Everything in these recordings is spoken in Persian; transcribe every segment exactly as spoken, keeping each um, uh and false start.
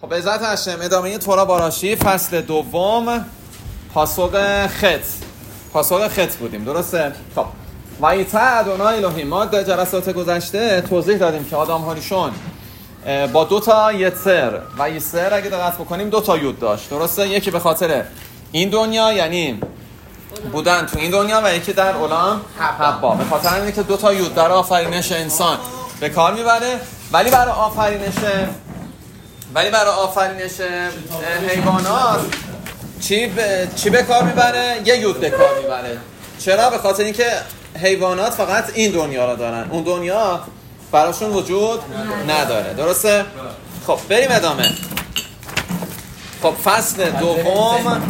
خب به عزت هشم ادامه تورا باراشی فصل دوم پاسخ خط پاسخ خط بودیم، درسته؟ خب وایتا ادونای الهی، ما در جلسات گذشته توضیح دادیم که آدم هاریشون با دو تا یتسر و یسر اگه دقت بکنیم دو تا یود داشت، درسته؟ یکی به خاطر این دنیا یعنی بودن تو این دنیا و یکی در عالم حبا، به خاطر اینه که دو تا یود در آفرینش انسان به کار میبره، ولی برای آفرینش ولی برای آفرینش حیوانات چی به چی به کار میبره؟ یه یود به کار میبره. چرا؟ به خاطر اینکه حیوانات فقط این دنیا رو دارن، اون دنیا براشون وجود نداره، درسته؟ خب بریم ادامه. خب فصل دوم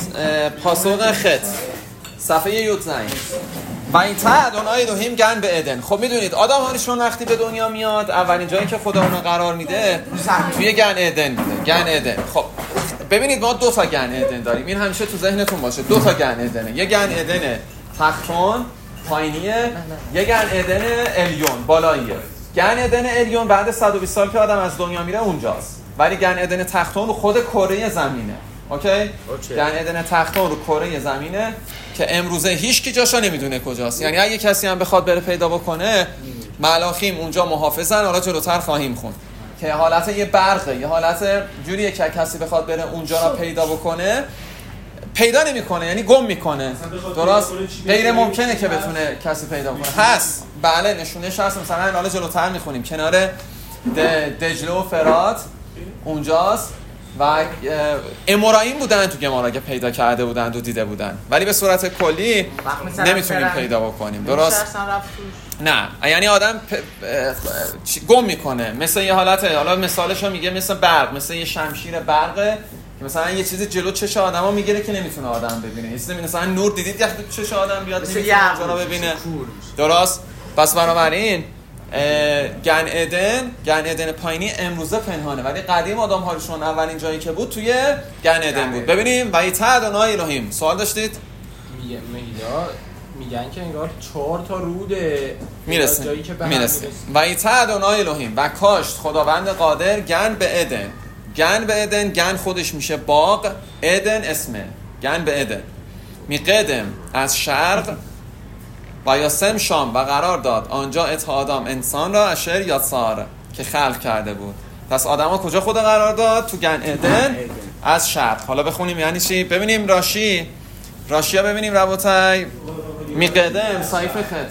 پاسخ خط صفحه یود زنگ و این تا ادونای الهیم گن به ادن. خب میدونید آدم هاریشون وقتی به دنیا میاد اولین جایی که خدا اونو قرار میده توی گن ادن میده، گن ادن. خب ببینید ما دو تا گن ادن داریم، این همیشه تو ذهنتون باشه، دو تا گن ادنه، یه گن ادن تختون پایینیه، یه گن ادن الیون بالاییه. گن ادن الیون بعد صد و بیست سال که آدم از دنیا میره اونجاست، ولی گن ادن تختون رو خود کره زمینه. اوکی؟ اوکی. گن ادن تختون رو کره زمینه که امروزه هیچ کی جاشو نمیدونه کجاست. یعنی اگه کسی هم بخواد بره پیدا بکنه، ملاخیم اونجا محافظن، حالا جلوتر خواهیم خوند که حالت یه برقه، یه حالت جوریه که کسی بخواد بره اونجا رو پیدا بکنه پیدا نمیکنه، یعنی گم میکنه. درست؟ غیر ممکنه که بتونه کسی پیدا کنه. هست بله، نشونش هست، مثلا حالا جلوتر میخونیم کنار دجله و فرات اونجاست و امورایم بودن تو گمارا که پیدا کرده بودن و دیده بودن، ولی به صورت کلی نمیتونیم پیدا بکنیم. درست؟ نه، یعنی آدم پ... گم میکنه، مثل یه حالته، حالا مثالشو میگه مثل برق، مثل یه شمشیر برقه که مثلا یه چیزی جلو چش آدمو میگیره که نمیتونه آدم ببینه. یه چیزی مثلا نور دیدید وقتی چش آدم بیاد نمیتونه اونجا رو ببینه. درست؟ پس بنابراین گن ادن گن ادن پایینی امروزه پنهانه، ولی قدیم آدم هاریشون اولین جایی که بود توی گن ادن بود. ببینیم وایتا ادونای الهیم. سوال داشتید؟ میگه میگه میگن که انگار چهار تا روده میرسه جایی که به میرسه وایتا ادونای الهیم و کاشت خداوند قادر گن به ادن. گن به ادن، گن خودش میشه باغ، ادن اسمه، گن به ادن. میقدم از شرق و یاسم شام و قرار داد آنجا ات آدم انسان را اشر یا سار که خلق کرده بود. پس آدم ها کجا خدا قرار داد؟ تو گن ادن از شرق. حالا بخونیم یعنی چی؟ ببینیم راشی راشی ها ببینیم ربوتای میقدم صحیف خط.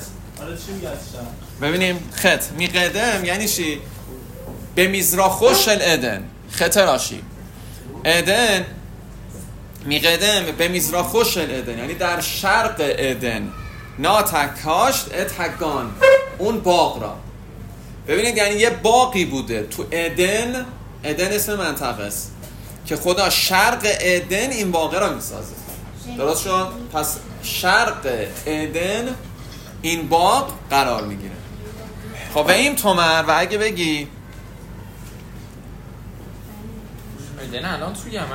ببینیم خط میقدم یعنی چی؟ به میزراخوش الادن. خط راشی ادن میقدم به میزراخوش الادن یعنی در شرق ادن ناتکاشت اتحگان، اون باغ را. ببینید یعنی یه باغی بوده تو ادن. ادن اسم منطقه است که خدا شرق ادن این باغ را میسازه. درست شد؟ پس شرق ادن این باغ قرار میگیره. خب و این تومر و اگه بگی ادن الان تو یمنه.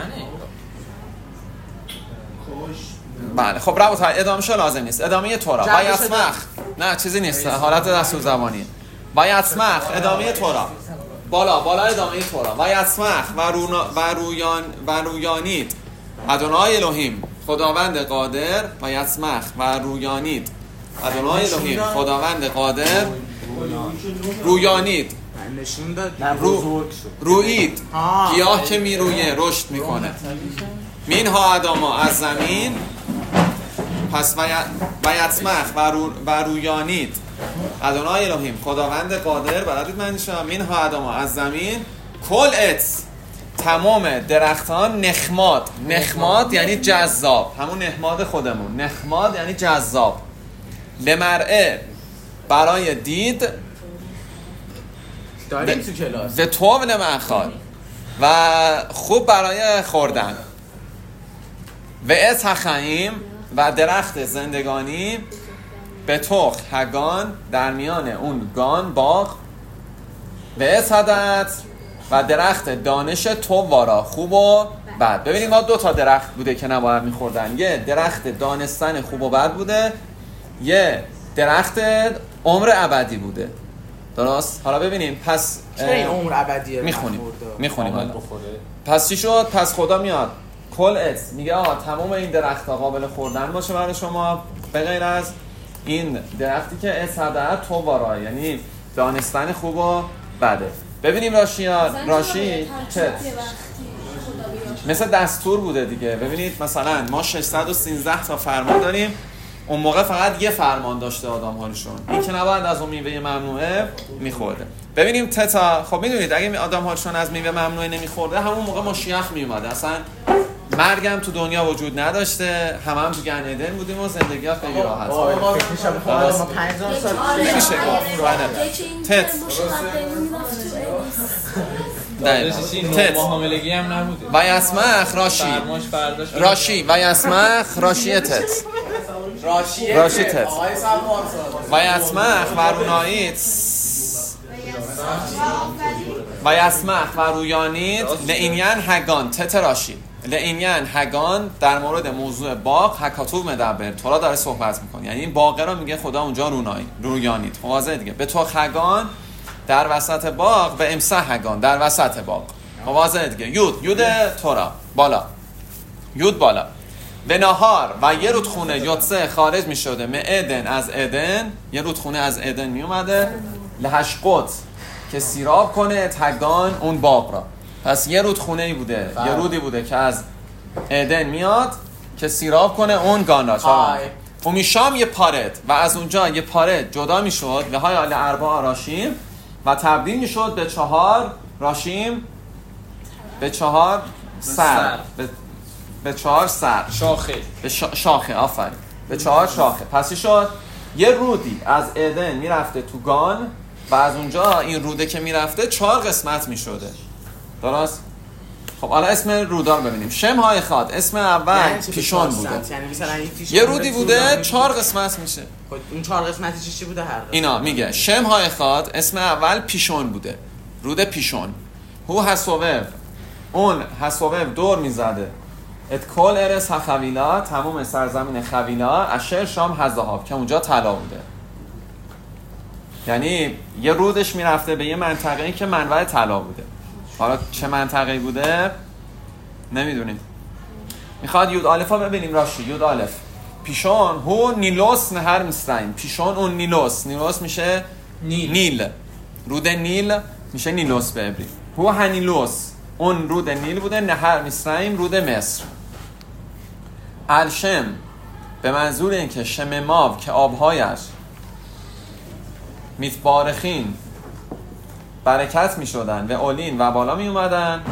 بله خب رابطه ادامه شو لازم نیست. ادامه تورا و یسمخ، نه چیزی نیست، حالت دستور زبانی. و یسمخ ادامه تورا، بالا بالا ادامه تورا. و یسمخ و و رویان و رویانید ادونای الهیم خداوند قادر. و یسمخ و رویانید ادونای الهیم خداوند قادر. رویانید رو رویید، گیاه که میرویه رشد میکنه. مین ها اداما از زمین. پس و یسمخ و, رو و رویانید ادونای الهیم خداوند قادر. بلدید معنی شما مین ها اداما از زمین کل اتس تمام درختان نخماد. نخماد یعنی جذاب، همون نخماد خودمون. نخماد یعنی جذاب، لمرعه برای دید، داریم تو کلاس به تو لمعخاد و خوب برای خوردن. و از حخیم و درخت زندگانی به توخ هگان در میان اون گان باغ. و از حدت و درخت دانش تو وارا خوب و بد. ببینید ما دو تا درخت بوده که نباید میخوردن، یه درخت دانستن خوب و بد بوده، یه درخت عمر ابدی بوده. درست؟ حالا ببینیم پس چرا این عمر ابدیه میخونیم میخونیم حالا بخوره. پس چی شد؟ پس خدا میاد کل ات میگه آقا تمام این درخت‌ها قابل خوردن باشه برای شما به غیر از این درختی که ات صدر تو وارای، یعنی دانستن خوب و بده. ببینیم راشی راشی چت مثل دستور بوده دیگه. ببینید مثلا ما ششصد و سیزده تا فرمان داریم، اون موقع فقط یه فرمان داشته آدم هاشون، این که نباید از اون میوه ممنوعه میخورده. ببینیم تتا، خب میدونید اگه آدم هاشون از میوه ممنوعه نمیخورده همون موقع مشیخ میومده، اصلا مرگم تو دنیا وجود نداشته، هم هم تو گن ادن بودیم و زندگی ها خیلی راحت بود. ما پنجاه سال نمیشه تت تت معاملگی هم نبوده و یسمخ راشی راشی و یسمخ راشی تت راشی راشی تت و یسمخ و روناییت و یسمخ و رویانیت لئینین هگان تت راشی لئینین هگان در مورد موضوع باغ حکاتوب مدبر تورا داره صحبت میکنه، یعنی این باغ رو میگه خدا اونجا رونایی رویانیت واضحه دیگه. به تو خگان در وسط باغ به امسح هگان در وسط باغ واضحه دیگه. یود یود تورا بالا یود بالا به نهار و یه رودخونه یوتسه خارج میشده معدن از ادن، یه رودخونه از ادن میومده لهشقوت که سیراب کنه تگان اون باغ را. پس یه رودخونه‌ای بوده فهم. یه رودی بوده که از ادن میاد که سیراب کنه اون گانا و میشام یه پارد و از اونجا یه پارد جدا میشد و های آل اربعه راشیم و تبدیل میشد به چهار راشیم به چهار سر به, به چهار سر شاخه به شا... شاخه آفرین به چهار شاخه. پس شد یه رودی از ادن میرفته تو گان و از اونجا این روده که میرفته چهار قسمت میشده. درست؟ خب حالا اسم رودار ببینیم. شم های خاد اسم اول پیشون بوده، یعنی یه رودی بوده چهار قسمت میشه. خب اون چهار قسمتی چی بوده هر قسمت؟ اینا میگه شم های خاد اسم اول پیشون بوده، رود پیشون. هو حسوب اون حسوب دور میزده ات کل ارس خویلا تمام سرزمین خویلا اشر شام حزهاب که اونجا طلا بوده، یعنی یه رودش میرفته به یه منطقه‌ای که منبع طلا بوده. حالا چه منطقه‌ای بوده نمیدونیم. میخواد یود الفا ببینیم راشی یود الف پیشون هو نیلوس نهر مصرعیم. پیشون اون نیلوس نیلوس میشه نیل, نیل. رود نیل میشه نیلوس به عبری. هو هنیلوس اون رود نیل بوده، نهر مصرعیم رود مصر. الشم به منظور اینکه شم ماو که آبهایش میتبارخین برکت می شدن و اولین و بالا می اومدن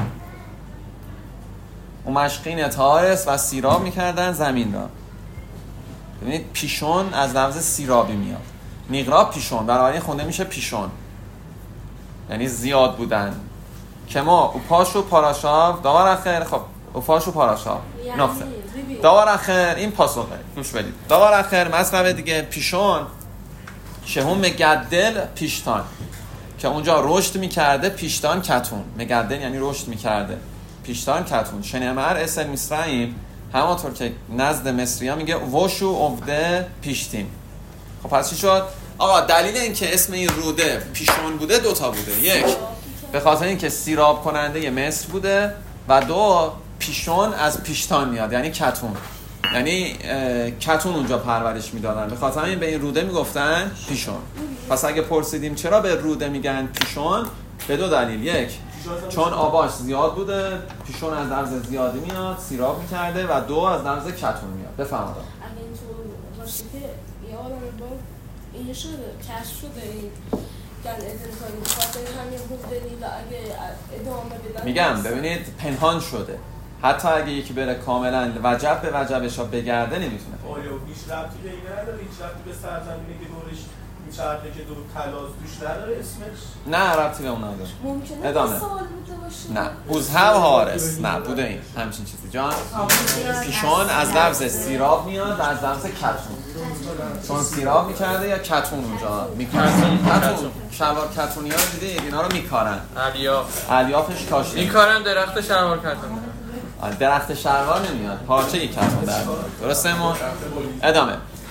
و مشقین اتهارس و سیراب می کردن زمین را. ببینید پیشون از لفظ سیرابی میاد. نیغراب پیشون برای خونده میشه پیشون، یعنی زیاد بودن که ما اوپاشو پاراشاو داور اخر. خب اوپاشو پاراشاو نقطه داور اخر این پاسخه گوش بدید. داور اخر مطلب دیگه پیشون شهون مگدل پیشتان که اونجا رشد میکرده، پیشتان کتون مگدل یعنی رشد میکرده، پیشتان کتون. شنمر اسل مصرعیم همانطور که نزد مصری ها میگه وشو افده پیشتیم. خب پس چی شد؟ آقا دلیل این که اسم این روده پیشون بوده دوتا بوده، یک به خاطر این که سیراب کننده ی مصر بوده و دو پیشون از پیشتان میاد یعنی کتون، یعنی کتون اونجا پرورش میدادن، به خاطر این به این روده میگفتن پیشون. پس اگه پرسیدیم چرا به روده میگن پیشون، به دو دلیل. یک چون آباش زیاد بوده، پیشون از لفظ زیادی میاد سیراب میکرده، و دو از لفظ کتون میاد. بفرمایید. اگه اینطور باشه که یه عالم باغ این شده کشف شده این گن ادن کنیم خاطر همین بود دلیل اگه ادامه بدن میگم ببینید پنهان شده، حتی اگه یکی بره کاملا وجب به وجبش بگرده نمیتونه. آیا هیچ ربطی به این نداره؟ هیچ ربطی به سرزمینی که دورش میچرخه که دور تلاز دوش نداره اسمش؟ نه ربطی به اون نداره. ممکنه ادامه. سوال بوده باشه. نه بوزهب هارس نه بوده این همچین چیزی جان. پیشون از لفظ سیراب میاد و از لفظ کتون، چون سیراب میکرده یا کتون اونجا میکارن. کتون شلوار کتونی ها رو دیدید اینا رو میکارن، الیاف الیافش کاشته میکارن درخت شلوار کتون. درخت شلوار نمیاد، پارچه یک کتون در میاد. درسته ما؟ ادامه.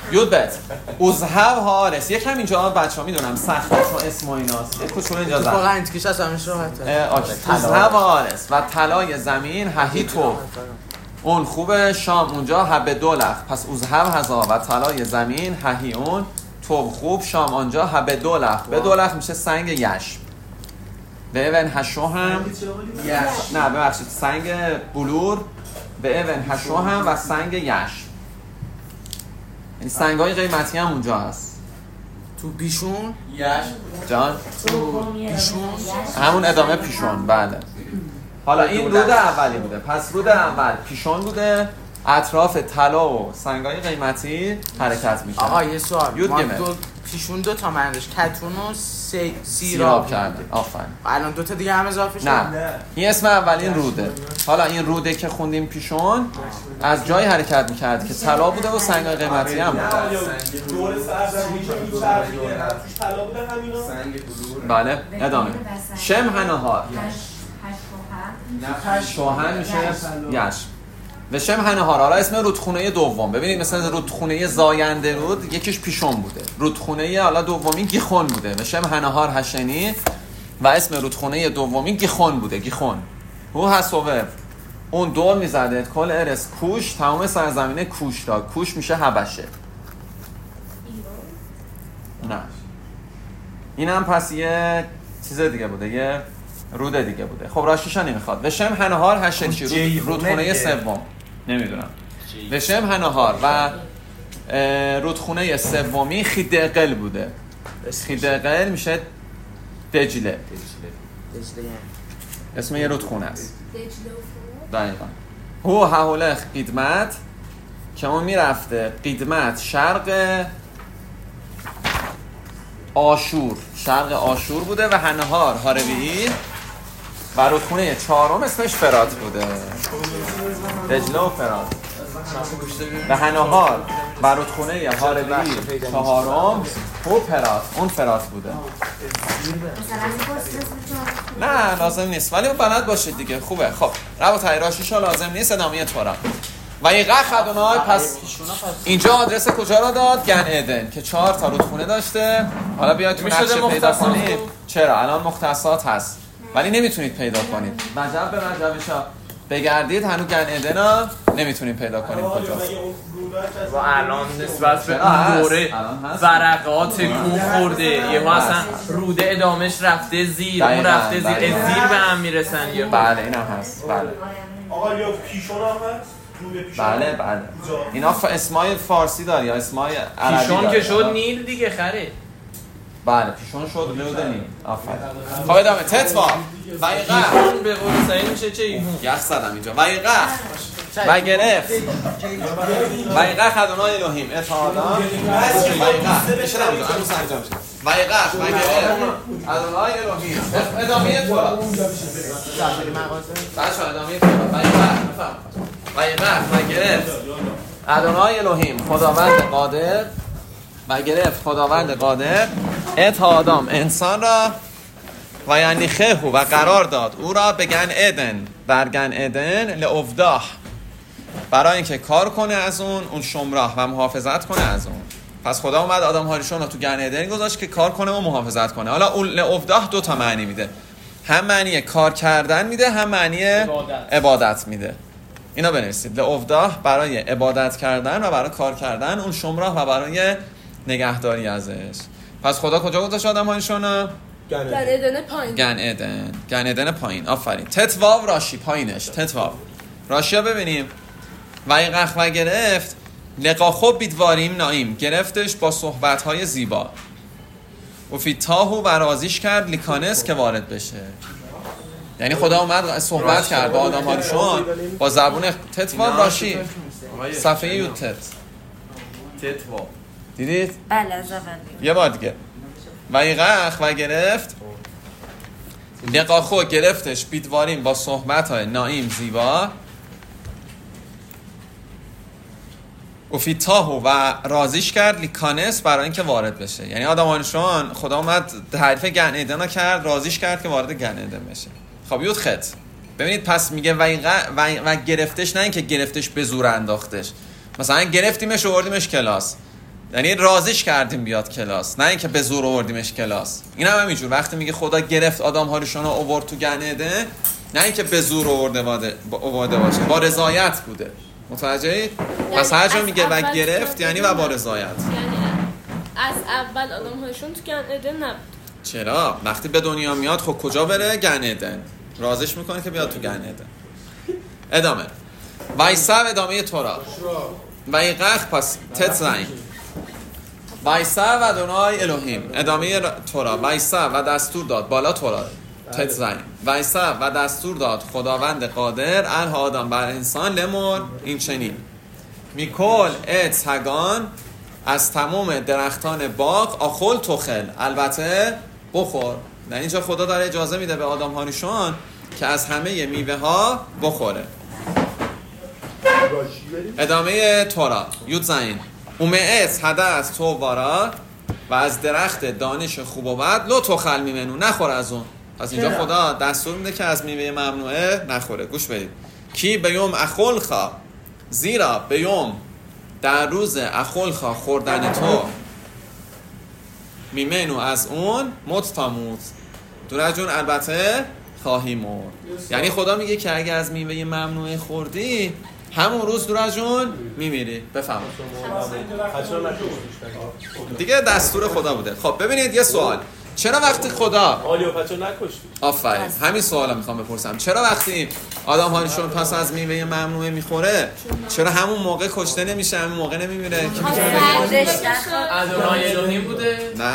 یود بت اوزهب هارس. یکم اینجا بچه‌ها میدونم سخته چون اسم و ایناست. یک کوچولو اجازه. واقعا انتیکش از همش راحته. اوکی. اوزهب هارس و طلای زمین ههی تو. اون خوبه شام اونجا هب دولخ. پس اوزهب هزا و طلای زمین ههی اون تو خوب شام آنجا هب دولخ. به دولخ میشه سنگ یشم. به اون هشو هم یش. نه ببخشید سنگ بلور. به اون هشو هم و سنگ یشم. این سنگ‌های قیمتی هم اونجا هست. تو پیشون یش جان تو پیشون همون ادامه پیشون. بله. حالا این رود اولی بوده. پس رود اول پیشون بوده. اطراف طلا و سنگ‌های قیمتی حرکت می‌کنه. آقا یه سوال. یود ما گمه. دو پیشون دو تا مندش کتون و سی سیراب سیراب کردیم. آفرین. الان دو تا دیگه هم اضافه شد. نه. این اسم اولین روده. حالا این روده که خوندیم پیشون از جای حرکت می‌کرد که طلا بوده و سنگ‌های قیمتی هم بوده. دور سرزمین که میچرخیده توش طلا بوده همینا. سنگ بلور. بله ادامه. شم هنهار. شوهن میشه یش. و شم هنهار. حالا اسم رودخونه دوم. ببینید مثلا رودخونه زاینده رود یکیش پیشون بوده. رودخونه حالا دومی گیخون بوده. و شم هنهار هشنی و اسم رودخونه دومی گیخون بوده. گیخون. هو حسوه اون دور میزده کل ارس کوش تمام سرزمین کوش را. کوش میشه حبشه. نه. اینم پس یه چیز دیگه بوده. یه رود دیگه بوده. خب راشیشا نمیخواد. و شم هنهار هشنی رودخونه سوم. نمیدونم. و شم هنهار و رودخونه سومی خیدقل بوده. خیدقل میشه دجله. اسم یه رودخونه است. دقیقا. هو هولخ قیدمت که اون میرفته قیدمت شرق آشور. شرق آشور بوده و هنهار هارویی و رودخونه چهارم اسمش فرات بوده. دجله و فرات. و هنهار و رودخونه هارویی چهارم و فرات. اون فرات بوده. نه لازم نیست ولی اون بلد باشید دیگه. خوبه. خب رب تایراشیشا لازم نیست. ادامه تورا و این قخ ادونای. پس اینجا آدرس کجا را داد؟ گن ادن که چهار تا رودخونه داشته. حالا بیاید تو نقشه پیدا کنید. چرا الان مختصات هست ولی نمیتونید پیدا کنید. مجب به مجبشا بگردید هنوز گن ادنا نمیتونید پیدا کنید کجاست. و الان نسبت به اون دوره ورقات کوه خورده. یه ما اصلا روده ادامش رفته زیر. اون رفته زیر. از زیر به هم میرسن. یه بله این هم هست. بله آقا یا پیشون هم هست. بله بله اینا ف... اسمای فارسی داره یا اسمای عربی پیشون داره. که شد نیل دیگه خره. بله پیشون شد لود نیل. آفرین. خب ادامه تتوا و ایقا پیشون به قول سعید میشه چه ایمون یخ زدم اینجا و ایقا و گرفت و ایقا خدانای الهیم اتحادان و ایقا میشه نمیدون همون سنجا میشه و ایقا و گرفت خدانای الهیم ادامه تورا بچه ادامه تورا و ایقا و ایقا و گرفت ادونای الهیم خداوند قادر و گرفت خداوند قادر اتحادام انسان را و یعنی خیهو و قرار داد او را به گن ادن در گن ادن لعفداه برای اینکه کار کنه از اون اون شمراه و محافظت کنه از اون. پس خدا اومد آدم هاریشون رو تو گن ادن گذاشت که کار کنه و محافظت کنه. حالا اون لعفداه دو تا معنی میده. هم معنی کار کردن میده هم معنی عبادت, عبادت میده. اینا بنویسید. لعفداه برای عبادت کردن و برای کار کردن اون شمراه و برای نگهداری ازش. پس خدا کجا گذاشت آدم هاریشون رو؟ گن ادن پایین. گن ادن. گن ادن پایین. آفرین. تتواو راشی پایینش. تتواو راشی ها ببینیم. و این قخ و گرفت لقا خوب بیدواریم نایم. گرفتش با صحبت‌های زیبا. و فی تاهو و رازیش کرد لیکانس که وارد بشه. یعنی خدا اومد صحبت کرد با آدم هاریشون با زبون تتواو راشی. صفحه یو تت. تتواو دیدید؟ بله از اول یه بار دیگه. و ایقخ و گرفت لقاخو گرفتش بیدواریم با صحبت های نایم زیبا. افیتاهو و رازیش کرد لیکانس برای اینکه وارد بشه. یعنی آدمانشون خدا اومد تعریف گن ادن کرد رازیش کرد که وارد گن ادن بشه. خب یود خط ببینید پس میگه و, و, و گرفتش نه اینکه گرفتش به زور انداختش. مثلا گرفتیمش و آوردیمش کلاس یعنی راضیش کردیم بیاد کلاس، نه اینکه به زور آوردیمش کلاس. این هم همینجور وقتی میگه خدا گرفت آدم هاریشون رو آورد تو گن عدن، نه اینکه به زور آورده آورده باشه، با رضایت بوده. متوجهید؟ پس هر جا میگه و گرفت یعنی و با رضایت. یعنی از اول آدم هاشون تو گن عدن نبود. چرا؟ وقتی به دنیا میاد خب کجا بره؟ گن عدن. رازش میکنه که بیاد تو گن عدن. ادامه. وایسا ادامه تورا. وایقخ پس تتزاین. وایسا و دونای الوهیم. ادامه تورا. وایسا و دستور داد بالا تورا. تتزاین. وایسا و دستور داد خداوند قادر ال آدم بر انسان لمر این چنین. میکل ات هگان از تمام درختان باغ آخل تخل، البته بخور. در اینجا خدا داره اجازه میده به آدم هاریشون که از همه میوه ها بخوره. ادامه تورا یود زین اومئت هده از تو وارا و از درخت دانش خوب و بد لو تخل میمنو، نخور از اون. پس اینجا خدا دستور میده که از میوه ممنوعه نخوره. گوش بدید. کی بیوم اخلخا، زیرا بیوم در روز اخلخا خوردن تو میمنو از اون مت تاموت، دور جون البته خواهی مرد. یعنی خدا میگه که اگه از میوه ممنوعه خوردی همون روز دور جون میمیری. بفهمید دیگه دستور خدا بوده. خب ببینید یه سوال، چرا وقتی خدا آلیوپاچو نکشتی؟ آفرین همین سوالا میخوام بپرسم. چرا وقتی آدم هاریشون پس از میوه ممنوعه میخوره چرا همون موقع کشته نمیشه، همون موقع نمیمیره؟ ادونای الوهیم بوده؟ نه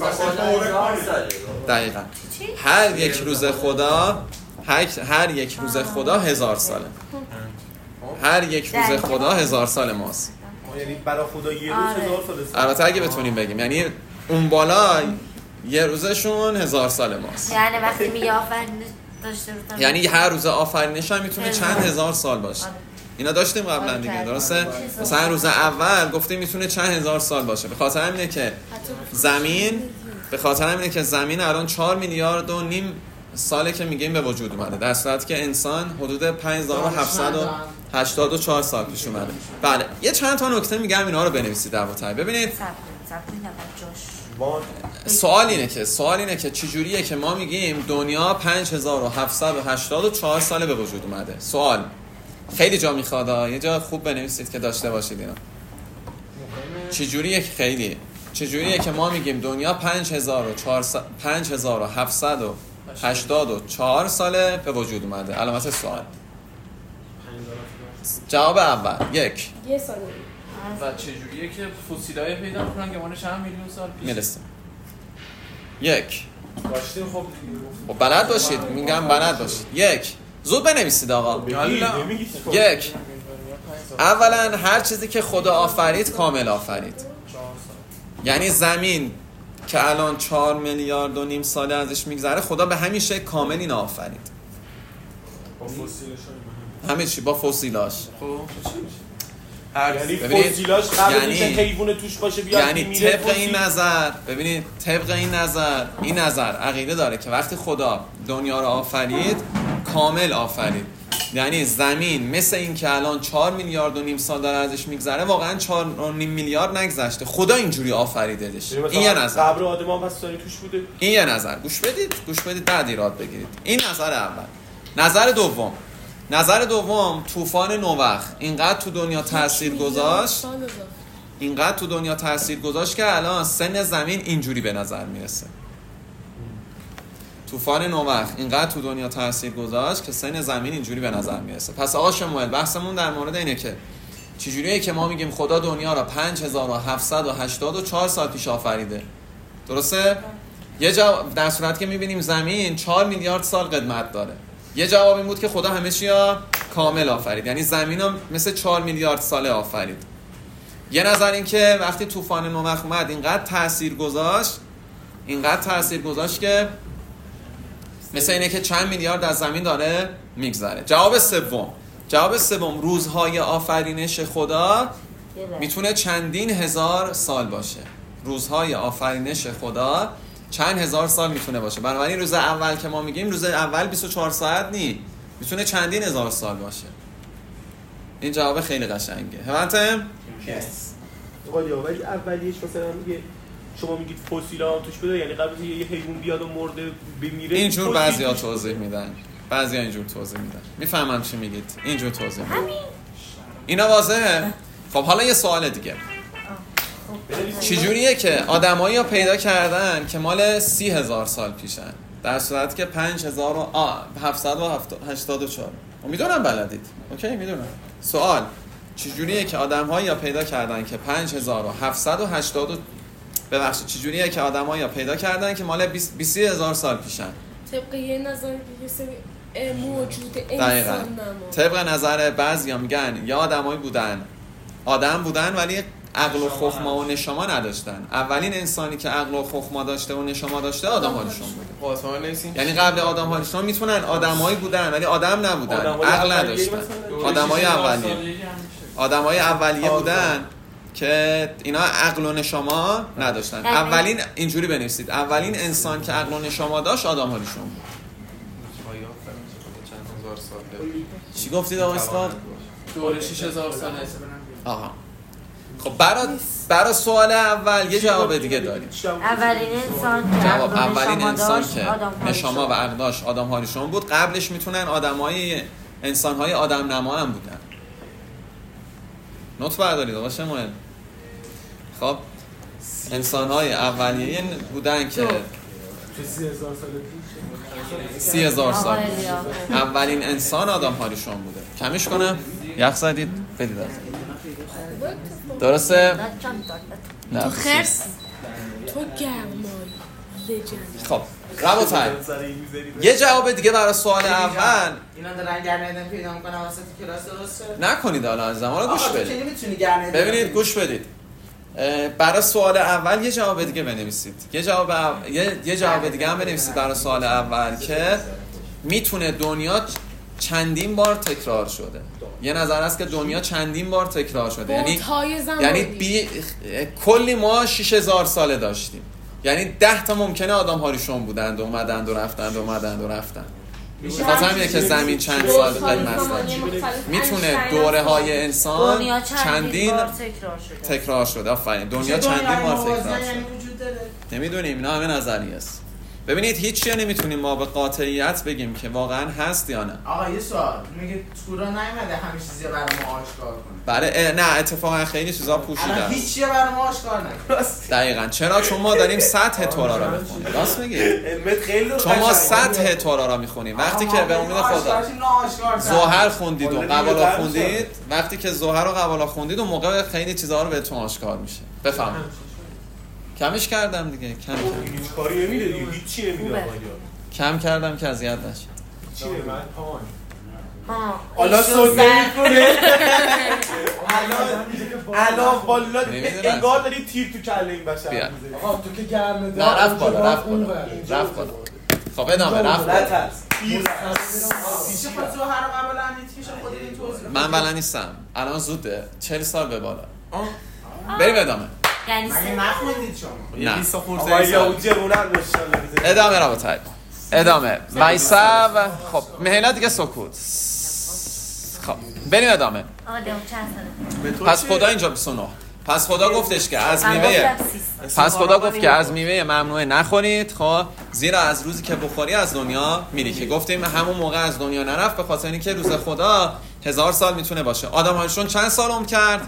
دقیقا. هر یک روز خدا هر, هر یک روز خدا هزار ساله. هر یک روز خدا هزار سال ماست. یعنی برای خدا یه روز هزار سال. البته اگه بتونیم بگیم یعنی اون بالا یه روزشون هزار سال ماست. یعنی وقتی میگه آفرینش داشته بودم یعنی هر روز آفرینش هم میتونه چند هزار سال باشه. اینا داشتیم قبلا دیگه، درسته؟ مثلا روز اول گفتیم میتونه چند هزار سال باشه. به خاطر همینه که زمین به خاطر همینه که زمین الان چهار میلیارد و نیم ساله که میگیم به وجود اومده، در صورتی که انسان حدود پنج هزار و هفتصد و هشتاد و چهار سال پیش اومده. بله یه چند تا نکته میگم اینا رو بنویسید در واقع. ببینید سوال اینه که سوال اینه که چجوریه که ما میگیم دنیا پنج هزار و هفتصد و هشتاد و چهار ساله به وجود اومده. سوال خیلی جا میخواد، یه جا خوب بنویسید که داشته باشید اینا. چجوریه که خیلی چجوریه که ما میگیم دنیا پنج هزار و هفتصد و هشتاد و چهار ساله به وجود اومده؟ علامت سوال. جواب اول یک یه سال و چجوریه که فسیلای پیدا میکنن که مال چند میلیون سال پیش میرسه؟ یک داشتیم. خب خب بلد باشید، میگم بلد باشید. یک زود بنویسید آقا. یک اولا هر چیزی که خدا آفرید کامل آفرید. یعنی زمین که الان چهار میلیارد و نیم ساله ازش میگذره خدا به همین شکل کامل این آفرید. با فسیلش همه چی با فسیلاش. خب یعنی فسیلاش قبل از اینکه حیوان توش باشه بیاد یعنی طبق این نظر ببینید طبق این نظر این نظر عقیده داره که وقتی خدا دنیا رو آفرید کامل آفرید. یعنی زمین مثل این که الان چهار میلیارد و نیم سال داره ازش میگذره واقعا چهار و نیم میلیارد نگذشته، خدا اینجوری آفریدهش. این یه نظر. قبر آدم هم پس توش بوده. این یه نظر. گوش بدید گوش بدید بعد ایراد بگیرید. این نظر اول. نظر دوم نظر دوم طوفان نوح اینقدر تو دنیا تاثیر گذاشت اینقدر تو دنیا تاثیر گذاشت که الان سن زمین اینجوری به نظر میرسه. طوفان نوح اینقدر تو دنیا تاثیر گذاشت که سن زمین اینجوری به نظر میرسه. پس آقا شموئل بحثمون در مورد اینه که چجوریه که ما میگیم خدا دنیا را پنج هزار و هفتصد و هشتاد و چهار سال پیش آفریده، درسته؟ یه جواب در صورتی که میبینیم زمین چهار میلیارد سال قدمت داره. یه جواب این بود که خدا همه چی را کامل آفرید، یعنی زمین رو مثل چهار میلیارد ساله آفرید. یه نظر این که وقتی طوفان نوح اومد اینقدر تاثیر گذاشت اینقدر تاثیر گذاشت که مثل اینه که چند میلیارد از زمین داره میگذره. جواب سوم جواب سوم روزهای آفرینش خدا میتونه چندین هزار سال باشه. روزهای آفرینش خدا چند هزار سال میتونه باشه. بنابراین روز اول که ما میگیم روز اول بیست و چهار ساعت نی، میتونه چندین هزار سال باشه. این جواب خیلی قشنگه. همتم؟ yes. قالی ها، ولی اولیش مثلا میگه شما میگید فسیلا هم توش بده، یعنی قبل از یه حیوان بیاد و مرده بمیره اینجور بعضیا توضیح میدن، بعضیا اینجور توضیح میدن. میفهمم چی میگید، اینجور توضیح میدن. اینا واضحه. خب حالا یه سوال دیگه، چجوریه که آدمایی رو پیدا کردن که مال سی هزار سال پیشن در صورتی که پنج هزار و هفتصد و هشتاد و چهار؟ میدونم بلدید، اوکی میدونم. سوال چجوریه که آدمایی رو پیدا کردن که پنج هزار و هفتصد و هشتاد ببخشید چجوریه که آدمایی رو پیدا کردن که مال بیست هزار سال پیشن؟ طبق یه نظر یه سری موجود انسان نما. طبق نظر بعضیا میگن یا آدمایی بودن، آدم بودن ولی عقل و خخما و نشما نداشتن. اولین انسانی که عقل و خخما داشته و نشما داشته آدم هالیشون بوده. یعنی قبل آدم هالیشون میتونن آدمایی بودن ولی آدم نبودن، عقل نداشتن. آدمای اولیه آدمای اولیه بودن که اینا عقل و نشما نداشتن. اولین اینجوری بنویسید، اولین انسان که عقل و نشما داشت آدم هالیشون بود. چی گفتید آقا اسقاط؟ دوره شش هزار ساله. آها. خب برای برای سوال اول یه جواب دیگه داریم. اولین انسان جواب اولین انسان که نشما و عقل داشت آدم هالیشون بود. قبلش میتونن آدمای انسان‌های آدم نما هم بودن. نوت بردارید آقا شمال. خب انسان‌های اولیه بودن که سی هزار سال اولین انسان آدم هالیشون بوده. کمیش کنم؟ یخ زدید؟ بدید از درسته؟ تو خرس تو گرمای لجند. خب رابطه یه جواب دیگه برای سوال اول. اینا دارن گرنیدن پیدا میکنن واسه کلاس درسته؟ نکنید الان از زمان گوش بدید. ببینید گوش بدید. برای سوال اول یه جواب دیگه بنویسید. یه جواب او... یه... یه جواب دیگه هم بنویسید برای سوال اول که میتونه دنیا چندین بار تکرار شده. یه نظر است که دنیا چندین بار تکرار شده. یعنی یعنی بی... کلی ما شش هزار ساله داشتیم. یعنی ده تا ممکنه آدم هالیشون بودند و اومدند و رفتند و اومدند و رفتند. خاطر همینه که زمین چند سال قدمت داشت. میتونه دوره های انسان چندین تکرار شده. آفرین. دنیا چندین بار تکرار شده. نمیدونیم، اینا همه نظریه است. ببینید هیچ چیزی نمیتونیم ما به قاطعیت بگیم که واقعا هست یا نه. آقا یه سوال، میگه تورا نیومده همه چیزی برای ما آشکار کنه. بله نه اتفاقا خیلی چیزا پوشیده است. هیچ چیزی برای ما آشکار نکنه. دقیقاً. چرا؟ چون ما داریم سطح تورا را میخونیم. راست میگی؟ چون ما سطح تورا را میخونیم. وقتی که به امید خدا ظاهر خوندید و قبالا خوندید، وقتی که ظاهر و قبالا خوندید اون موقع خیلی چیزا رو بهتون آشکار میشه. بفهمید. کمش کردم دیگه، کم کردم. هیچ کاری نمیده دیگه، هیچ چی نمیده آقا. کم کردم که اذیت نشه. چی من پاون. ها. حالا سوزه میکنه. الان والا انگار داری تیر تو کله این بشر میزنی. آقا تو که گرمه نه رفت بالا، رفت بالا. رفت بالا. خب ادامه رفت بالا. پیش خود تو هر قبل انیتیش خودت این توضیح. من بلد نیستم. الان زوده. چهل سال به بالا. بریم ادامه. یعنی من نخوندید شما. نه. آقا یهودی اونم ان ادامه را بتای. ادامه. وایسا. خب مهنا دیگه سکوت. خب بریم ادامه. آقا دیگه چند ساله؟ پس خدا اینجا بیست و نه. پس خدا گفتش که از میوه پس خدا گفت که از میوه ممنوعه نخورید. خب زیرا از روزی که بخوری از دنیا میری، که گفتیم همون موقع از دنیا نرفت به خاطر اینکه روز خدا هزار سال میتونه باشه. آدم هایشون چند سال عمر کرد؟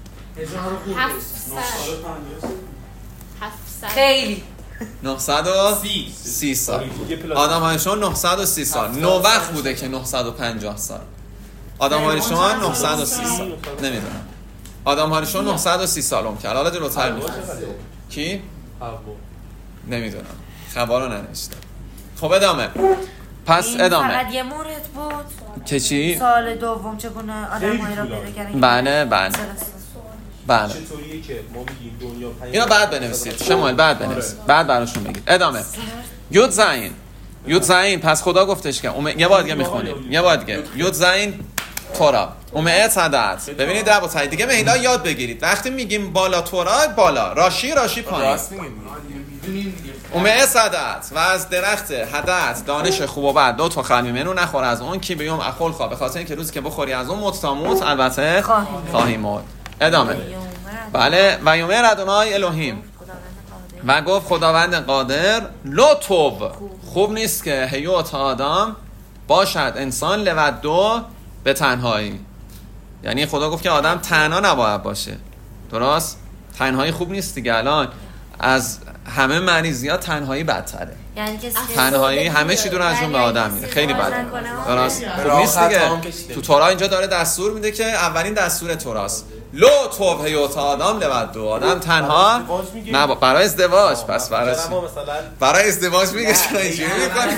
خیلی نهصد و سی سال. آدم هایشون نهصد و سی سال. نو وقت بوده که نهصد و پنجاه سال. آدم هایشون نهصد و سی سال. نمیدونم. آدم هایشون نهصد و سی سال عمر کرد. حالا جلوتر میخوام. کی؟ نمیدونم. خبر رو ننوشته. خب ادامه. پس ادامه. فقط یه مورد بود. که چی؟ سال دوم چگونه آدمایی را پیدا کردن؟ بله بله. بله. چطوریه که ما میگیم دنیا پنج اینا بعد بنویسید. شمال بعد بنویسید. بعد براشون بگید. ادامه. یود زاین. یود زاین. پس خدا گفتش که اوم... یه بار دیگه میخونید. یه بار دیگه. یود زاین تورا. اومه صدات. ببینید در با دیگه مهیلا یاد بگیرید. وقتی میگیم بالا تورا بالا، راشی راشی پایین. راست میگید. اومه صدات و از درخت حدت دانش خوب و بد دو تا خلمی منو نخور از اون کی بیوم اخول خواه، به خاطر اینکه روزی که بخوری از اون مت تا موت البته خواهی مرد. ادامه. بله و یومر ادونای الوهیم و گفت خداوند قادر لطف خوب نیست که هیوت آدم باشد انسان لودو به تنهایی. یعنی خدا گفت که آدم تنها نباید باشه. درست؟ تنهایی خوب نیست دیگه. الان از همه مریضی‌ها تنهایی بدتره. یعنی کسی تنهایی همه چی دور از اون به آدم میره. خیلی بده. درست؟ خوب نیست دیگه. تو تورا اینجا داره دستور میده که اولین دستور توراست لو توب هیوت آدم لودو. آدم تنها نه برای ازدواج. پس برای برای ازدواج میگه چرا اینجوری میکنی؟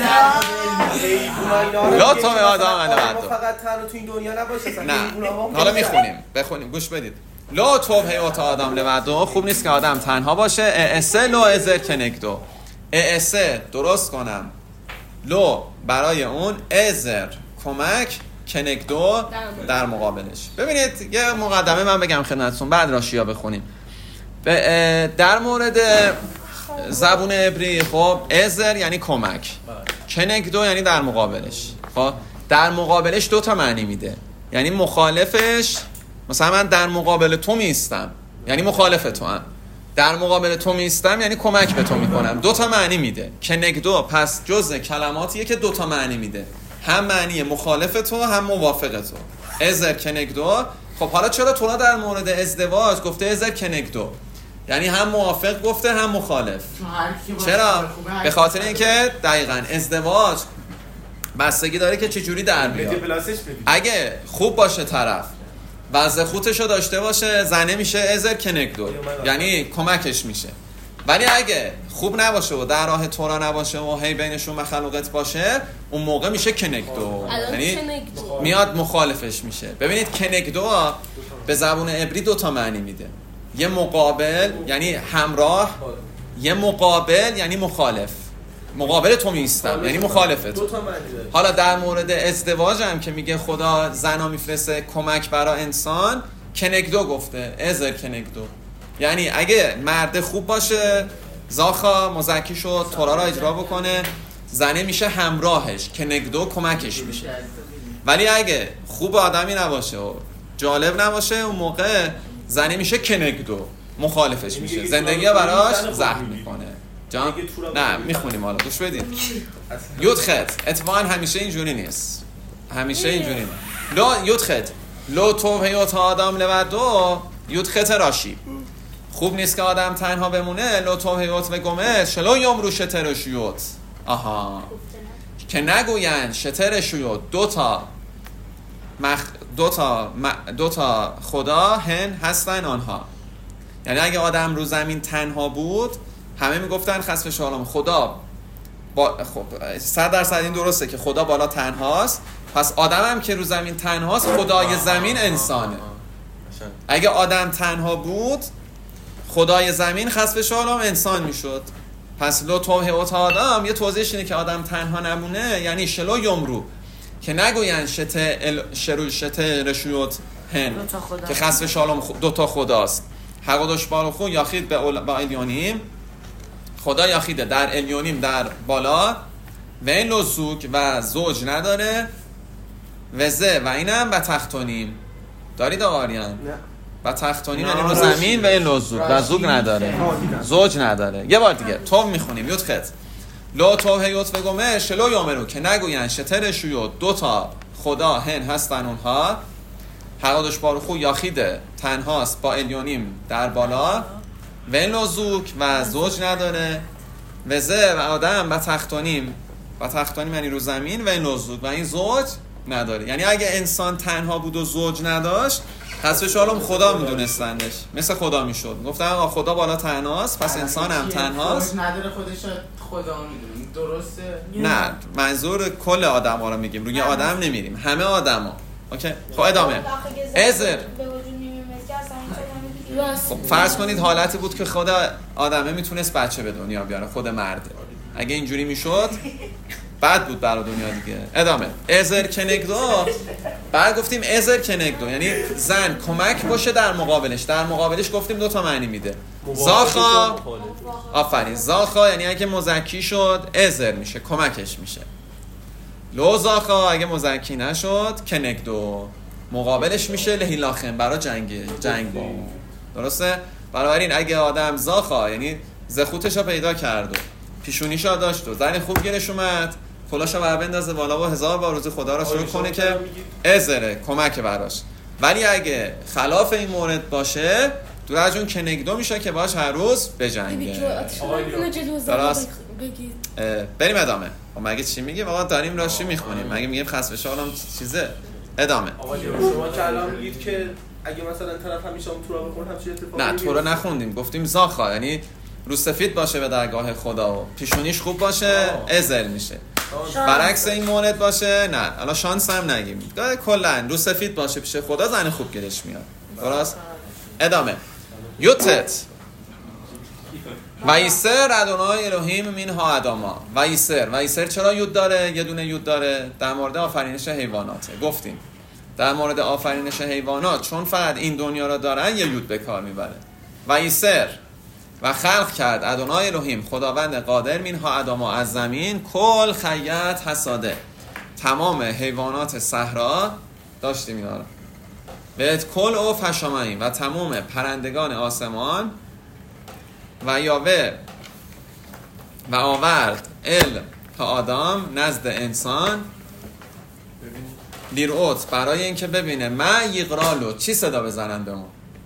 لو توب آدم لودو. فقط تنها تو این دنیا نباشه. نه حالا میخونیم بخونیم گوش بدید. لو توب هیوت آدم لودو. خوب نیست که آدم تنها باشه. اسه لو ازر کنگدو. اسه درست کنم لو برای اون ازر کمک کنگدو در مقابلش. ببینید یه مقدمه من بگم خدمتتون بعد راشیا بخونیم. در مورد زبون عبری خب ازر یعنی کمک، کنگدو یعنی در مقابلش. خب در مقابلش دو تا معنی میده. یعنی مخالفش، مثلا من در مقابل تو میستم یعنی مخالف تو هم، در مقابل تو میستم یعنی کمک به تو میکنم. دو تا معنی میده. کنگدو پس جزء کلماتیه که دو تا معنی میده، هم معنی مخالف تو هم موافق تو. ازر کنگدو. خب حالا چرا تو در مورد ازدواج گفته ازر کنگدو؟ یعنی هم موافق گفته هم مخالف. چرا؟ به خاطر اینکه دقیقاً ازدواج بستگی داره که چه جوری در بیاد. اگه خوب باشه طرف وضع خوتشو داشته باشه زنه میشه ازر کنگدو یعنی کمکش میشه. ولی اگه خوب نباشه و در راه تورا نباشه و هی بینشون مخلوقت باشه اون موقع میشه کنگدو یعنی میاد مخالفش میشه. ببینید کنگدو به زبون عبری دو تا معنی میده. یه مقابل یعنی همراه، یه مقابل یعنی مخالف. مقابل تو میستم یعنی مخالفت. حالا در مورد ازدواج هم که میگه خدا زنا میفرسته کمک برای انسان، کنگدو گفته ازر کنگدو یعنی اگه مرد خوب باشه زاخا مزکی شد تورا را اجرا بکنه زنه میشه همراهش، کنگدو کمکش میشه. ولی اگه خوب آدمی نباشه و جالب نباشه اون موقع زنه میشه کنگدو مخالفش میشه، زندگی ها براش زحم میکنه. جان؟ نه میخونیم حالا گوش بدید. یود خط اتفاقا همیشه اینجوری نیست، همیشه اینجوری نیست. لو یود خط لو تو هیوت آدم لودو یود خط راشی. خوب نیست که آدم تنها بمونه. لو تو هیوت و گمه شلو یوم رو شتر شیوت. آها که نگوین شتر شیوت دو تا مخ دو تا م... دو تا خدا هن هستن آنها. یعنی اگه آدم رو زمین تنها بود همه میگفتن خسف شالام خدا با خب صد درصد این درسته که خدا بالا تنهاست، پس آدم هم که رو زمین تنهاست خدای زمین انسانه. اگه آدم تنها بود خدای زمین خسف شالام انسان میشد. پس لو توه اوت آدم یه توضیحش اینه که آدم تنها نمونه یعنی شلو یمرو که نگوین شته ال... شروع شته رشویت هن که خسف شالام دوتا خداست. حقودش باروخو یاخید به اول... با الیونیم خدا یاخیده در الیونیم در بالا و این لزوک و زوج نداره و زه و اینم و تختونیم دارید آقاریان و تختونیم یعنی رو زمین و این لزوک و زوگ نداره زوج نداره. یه بار دیگه تو میخونیم یوت خط لو تو هیوت و گمه شلو یامرو که نگوین شتر شیوت دو تا خدا هن هستن اونها. حقادش باروخو یاخیده تنهاست با الیونیم در بالا و این لزوک و زوج نداره و زه و آدم و تختونیم و تختونیم یعنی رو زمین و این لزوک و این زوج نداره. یعنی اگه انسان تنها بود و زوج نداشت حسب شالم خدا میدونستندش مثل خدا میشد. گفتن آقا خدا بالا تنهاست پس انسان هم تنهاست. زوج نداره خودش خدا میدونه. درسته؟ نه منظور کل آدم ها رو میگیم روی آدم نمیریم همه آدم ها. اوکی خب ادامه ازر خب فرض کنید حالتی بود که خدا آدمه میتونست بچه به دنیا بیاره خود مرده. اگه اینجوری میشد بعد بود برای دنیا دیگه. ادامه ازر کنگدو بعد گفتیم ازر کنگدو یعنی زن کمک باشه در مقابلش. در مقابلش گفتیم دو تا معنی میده. زاخا آفرین زاخا یعنی اگه مزکی شد ازر میشه کمکش میشه. لو زاخا اگه مزکی نشد کنگدو مقابلش میشه لهیلاخم، برای جنگ جنگ با اون. درسته؟ بنابراین اگه آدم زاخا یعنی زخوتش رو پیدا کرد و پیشونیش رو داشت و زن خوب گیرش اومد، کلاش رو بر بندازه بالا و هزار بار روز خدا رو شکر کنه که ازره کمک براش. ولی اگه خلاف این مورد باشه دور جون کنگدو میشه که باش هر روز بجنگه. درست؟ بریم ادامه. مگه چی میگیم؟ آقا داریم راشی میخونیم. مگه میگیم خسف شالم چیزه؟ ادامه. آقا شما که الان میگید که اگه مثلا طرف همیشه اون تورا بخورد همچین اتفاقی نه تو رو نخوندیم، گفتیم زاخا یعنی رو سفید باشه به درگاه خدا و پیشونیش خوب باشه ازل میشه. برعکس این مورد باشه نه، الان شانس هم نگیم، کلا رو سفید باشه پیش خدا زن خوب گیرش میاد. درست؟ ادامه. یوتت ویسر ادونای الوهیم منها اداما. ویسر ویسر چرا یود داره؟ یه دونه یود داره در مورد آفرینش حیواناته. گفتیم در مورد آفرینش حیوانات چون فقط این دنیا را دارن یه یود به کار میبره. ویسر و خلق کرد ادونای الوهیم خداوند قادر منها اداما از زمین کل خیات حساده، تمام حیوانات صحرا داشتیم اینا رو بهت کل او فشامعیم و تمام پرندگان آسمان و یاوه و آورد ال تا آدم نزد انسان لیرعوت برای اینکه ببینه ما یقرالو چی صدا بزنن به اون.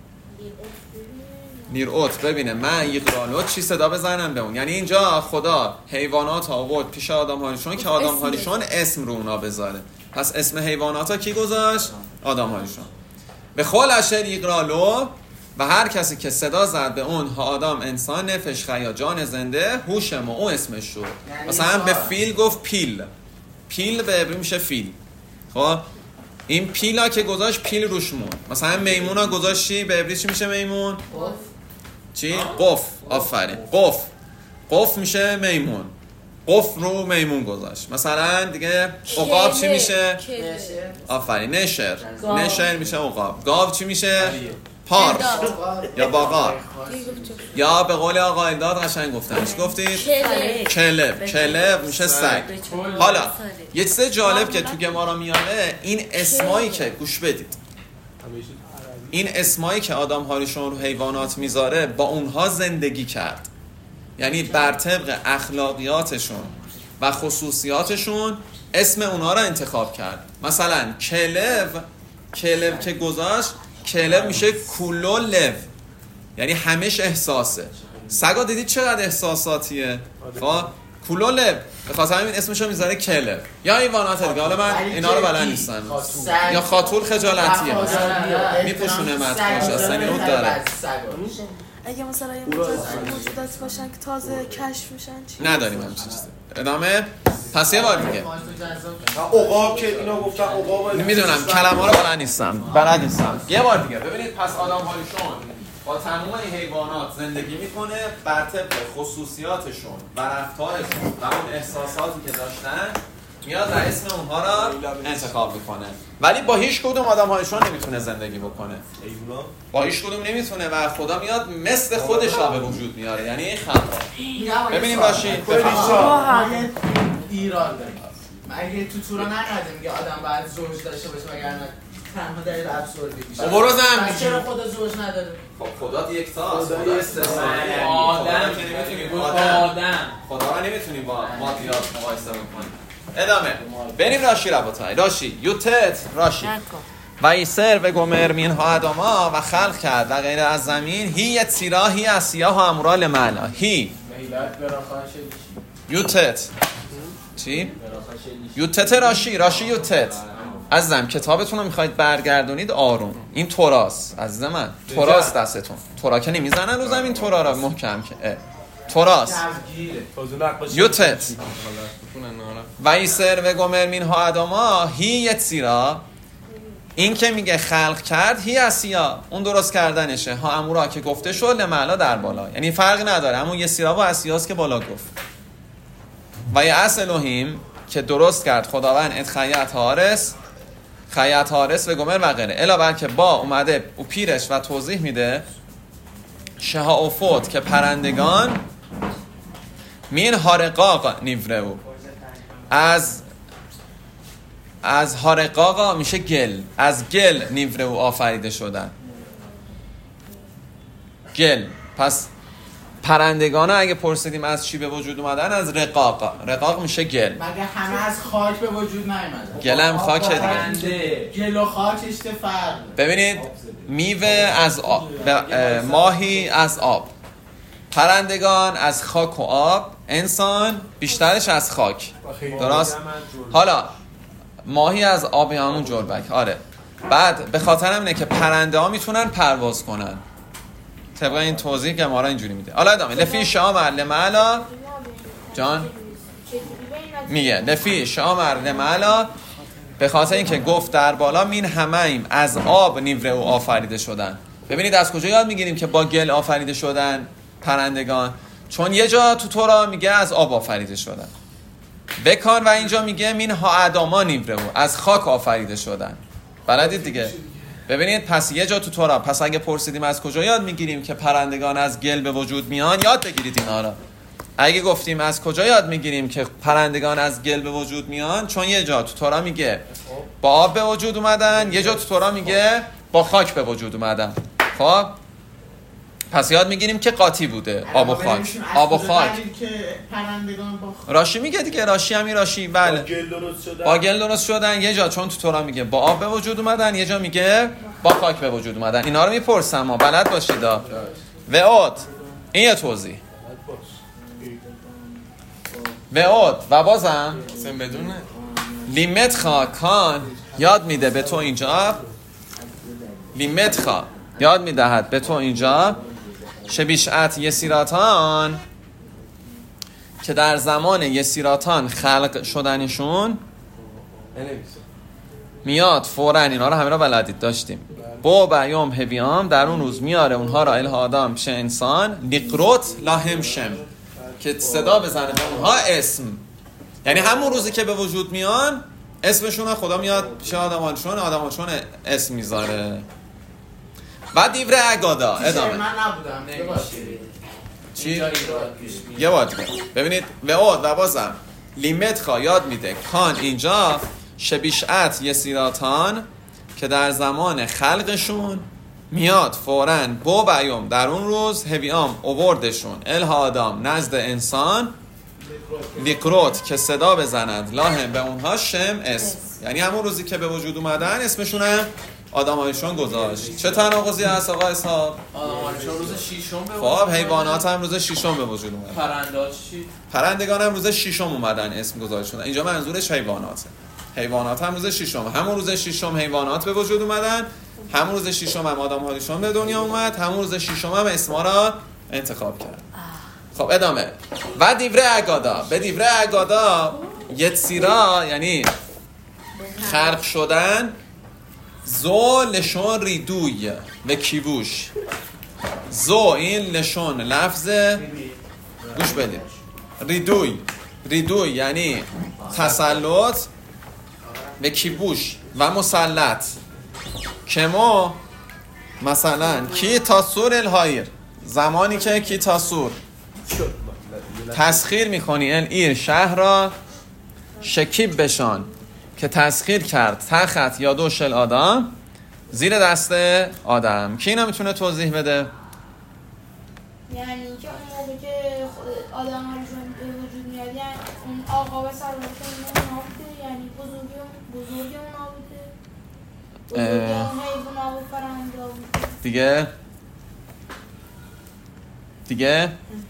لیرعوت ببینه ما یقرالو چی صدا بزنن به اون. یعنی اینجا خدا حیوانات آورد پیش آدم هایشون که آدم هایشون اسم رو اونا بذاره. پس اسم حیوانات ها کی گذاشت؟ آدم هایشون. به خول اشر یقرالو و هر کسی که صدا زد به اون ها آدم انسان نفش خیا جان زنده هوشم و اون اسمش شد. مثلا به فیل گفت پیل، پیل به عبری میشه فیل. خب این پیلا که گذاشت پیل روش موند. مثلا میمونا گذاشتی به عبری چی میشه میمون؟ قف. چی؟ قف. آفرین قف. قف میشه میمون، قف رو میمون گذاشت. مثلا دیگه عقاب چی میشه؟ آفرین نشر. نشر میشه عقاب. گاو چی میشه؟ پارس یا باقار. یا به قول آقا انداد قشنگ گفتن چی گفتید؟ کلب. کلب میشه سگ. حالا یه چیز جالب که تو گمارا میاره این اسمایی که گوش بدید، این اسمایی که آدم هاریشون رو حیوانات میذاره با اونها زندگی کرد، یعنی بر طبق اخلاقیاتشون و خصوصیاتشون اسم اونها رو انتخاب کرد. مثلا کلب، کلب که گذاشت کلب میشه کولو لو، یعنی همش احساسه. سگا دیدید چقدر احساساتیه؟ خب کولو لو بخاطر همین اسمشو میذاره کلب. یا حیوانات دیگه، حالا من اینا رو بلد نیستم. یا خاتول خجالتیه میپوشونه مدخوش اصلا اینو داره. اگه مثلا یه موجودات باشن که تازه کشف میشن چی؟ نداریم همچین چیزی. ادامه. پس یه بار دیگه عقاب که اینا گفتن عقاب نمیدونم کلمه ها رو بلد نیستم بلد نیستم یه بار دیگه ببینید. پس آدم هایشون با تمام این حیوانات زندگی میکنه بر طبق خصوصیاتشون و رفتارشون و اون احساساتی که داشتن میاد و اسم اونها را انتخاب میکنه. ولی با هیچ کدوم آدم هایشون نمیتونه زندگی بکنه، با هیچ کدوم نمیتونه و خدا میاد مثل خودش را به وجود میاره، یعنی خلق. ببینیم باشید ایران داریم مگه تو تورا نقدیم که آدم باید زوج داشته باشه وگرنه تنها دلیل ابسوردی میشه. خب برو زن چرا خدا زوج نداره؟ خب خدا یک تاست، خدا استثنایی. آدم که نمیتونیم آدم خدا رو نمیتونیم با مادیات مقایسه بکنیم. ادامه. بریم راشی رباطای. راشی یوتت راشی و ایسر و گمر منها اداما و خلق کرد و غیر از زمین هی یه تیرا هی اسیاه و امرال معلا هی یوتت چی؟ یوتت راشی راشی یوتت. عزیزم کتابتون رو میخواید برگردونید آروم، این توراست عزیز من، توراست دستتون. تورا که نمیزنن رو زمین، تورا را محکم که توراست. یوتت و ایسر و گمر منها اداما هی یه تیرا، این که میگه خلق کرد هی اسیا اون درست کردنشه، ها امورا که گفته شد لمعلا در بالا، یعنی فرق نداره همون یه سیرا و اسیاست که بالا گفت. و یه اصل الوهیم که درست کرد خداوند ات خیات هارس خیات هارس و گمر و غیره علاوه که با اومده او پیرش و توضیح میده شها و فوت که پرندگان مین هارقاق نیورهو از از هارقاقا میشه گل، از گل نیوره او آفریده شدن. گل. پس پرندگان اگه پرسیدیم از چی به وجود اومدن، از رقاق. رقاق میشه گل. مگه همه از خاک به وجود نیومدن؟ گل هم خاکه دیگه. گل و خاک چه فرق؟ ببینید میوه از آب، ماهی از آب، پرندگان از خاک و آب، انسان بیشترش از خاک. درست؟ حالا ماهی از آب همون جربک. آره. بعد به خاطر همینه که پرنده ها میتونن پرواز کنن. طبق این توضیح که ما را اینجوری میده. حالا ادامه. لفی شامر لمعلا جان میگه لفی شامر لمعلا، به خاطر اینکه گفت در بالا مین همه‌ایم از آب نیوره او آفریده شدن. ببینید از کجا یاد میگیریم که با گل آفریده شدن پرندگان؟ چون یه جا تو تورا میگه از آب آفریده شدن. بکان و اینجا میگه مین ها اداما نیوره او، از خاک آفریده شدن. بلدید دیگه. ببینید پس یه جا تو تورا، پس اگه پرسیدیم از کجا یاد میگیریم که پرندگان از گل به وجود میان، یاد بگیرید اینا را. اگه گفتیم از کجا یاد میگیریم که پرندگان از گل به وجود میان، چون یه جا تو تورا میگه با آب به وجود اومدن، یه جا تو تورا میگه با خاک به وجود اومدن. خب پس یاد میگیریم که قاطی بوده آب و خاک. آب و خاک راشی میگه دیگه، راشی همین راشی. بله با گل درست شدن. با گل درست شدن یه جا چون تو تورا میگه با آب به وجود اومدن، یه جا میگه با خاک به وجود اومدن. اینا رو میپرسم ما بلد باشید. و اوت این یه توضیح. و اوت و بازم سن بدونه لیمتخا کان یاد میده به تو اینجا، لیمتخا یاد میدهد به تو اینجا شبیشعت یسیراتان، که در زمان یسیراتان خلق شدنشون میاد فوراً. اینا رو همه را بلدید داشتیم. با بیام هویام در اون روز میاره اونها را اله آدم پیش انسان، لیقروت لاهم شم، که صدا بزنه به اونها اسم. یعنی همون روزی که به وجود میان اسمشون خدا میاد پیش آدمانشون، آدمانشون اسم میذاره. بعد دیوره اگادا ادامه. من نبودم چی؟ یه واجبه. ببینید و اود و بازم لیمتخا یاد میده کان اینجا شبیشعت یسیراتان، که در زمان خلقشون میاد فوراً با بیام در اون روز هویام اووردشون اله آدم نزد انسان، لیقروت که صدا بزند لاهم به اونها شم اسم. یعنی همون روزی که به وجود اومدن اسمشون هم آدمایشون گذاشت. چه تناقضی هست آقا اسحاق؟ آدمایشون روز ششم به خب حیوانات هم روز ششم به وجود اومدن. پرنده‌ها چی؟ پرندگان هم روز ششم اومدن اسم گذاشته شدن. اینجا منظورش حیواناته. حیوانات هم روز ششم، همون روز ششم حیوانات به وجود اومدن، همون روز ششم هم آدم‌هایشون به دنیا اومد، همون روز ششم هم اسما را انتخاب کرد. خب ادامه. و دیوره اگادا، به دیوره اگادا یتسیرا یعنی خلق شدن، زو لشون ریدوی و کیووش. زو این لشون لفظ، گوش بدید، ریدوی ریدوی یعنی تسلط و کیووش و مسلط. کمو مثلا کی تاسور الهایر، زمانی که کی تاسور تسخیر میکنی ال ایر شهر را، شکیب بشان که تسخیر کرد تخت یا دوشل آدم زیر دست آدم. کی اینا میتونه توضیح بده؟ یعنی که اون موقع که آدم هایشون به وجود میاد، یعنی اون آقا و سلامت اون نابوده، یعنی بزرگی بزرگی اون نابوده، بزرگی اون حیوان ها و فرهنگ ها بوده دیگه. دیگه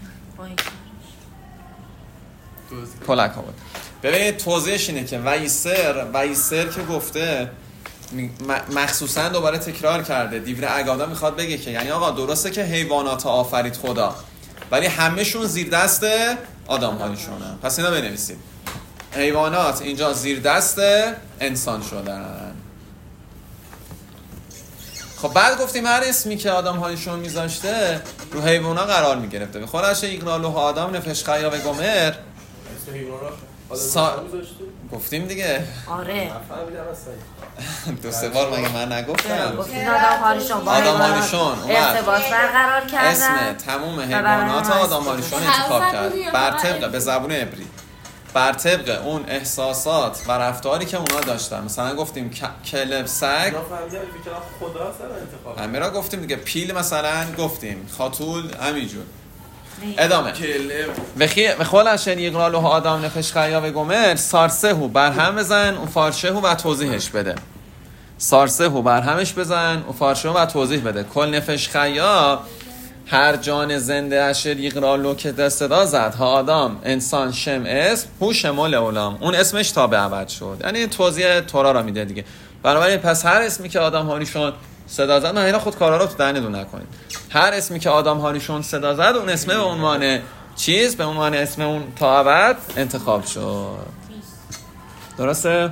کلک ها بود. ببینید توضیحش اینه که ویسر ویسر که گفته مخصوصا دوباره تکرار کرده، دیوره اگادا میخواد بگه که یعنی آقا درسته که حیوانات آفرید خدا، ولی همهشون زیر دست آدم هایشونن. پس اینا بنویسید حیوانات اینجا زیر دست انسان شدن. خب بعد گفتیم هر اسمی که آدم هایشون میذاشته رو حیوانا قرار میگرفته. به خودش ایقنالو آدم نفش خیا و گمر سا... گفتیم دیگه. آره دو سه بار مگه من نگفتم؟ گفتیم آدم هایشون با آدم هایشون ارتباط برقرار کردن، اسم تموم حیوانات آدم هایشون انتخاب کرد بر طبق به زبون عبری. بر طبق اون احساسات و رفتاری که اونا داشتن. مثلا گفتیم کلب سگ خدا سر انتخاب همیرا گفتیم دیگه، پیل مثلا گفتیم، خاتول همینجور. ادامه و خول اشن یقرالو ها آدم نفش خیا و گمر سارسه هو برهم بزن و فارشه هو و توضیحش بده. سارسه هو برهمش بزن و فارشه هو و توضیح بده. کل نفش خیا هر جان زنده اشر یقرالو که دستدا زد ها آدم انسان شم اسم هو شمال اولام، اون اسمش تا به ابد شد. یعنی توضیح تورا را میده دیگه. بنابراین پس هر اسمی که آدم هاریشون صدا زد، نه اینا خود کارا رو تو دهنتون نکنید، هر اسمی که آدم هاریشون صدا زد اون اسمه به عنوان چیز، به عنوان اسم اون تا ابد انتخاب شد. درسته؟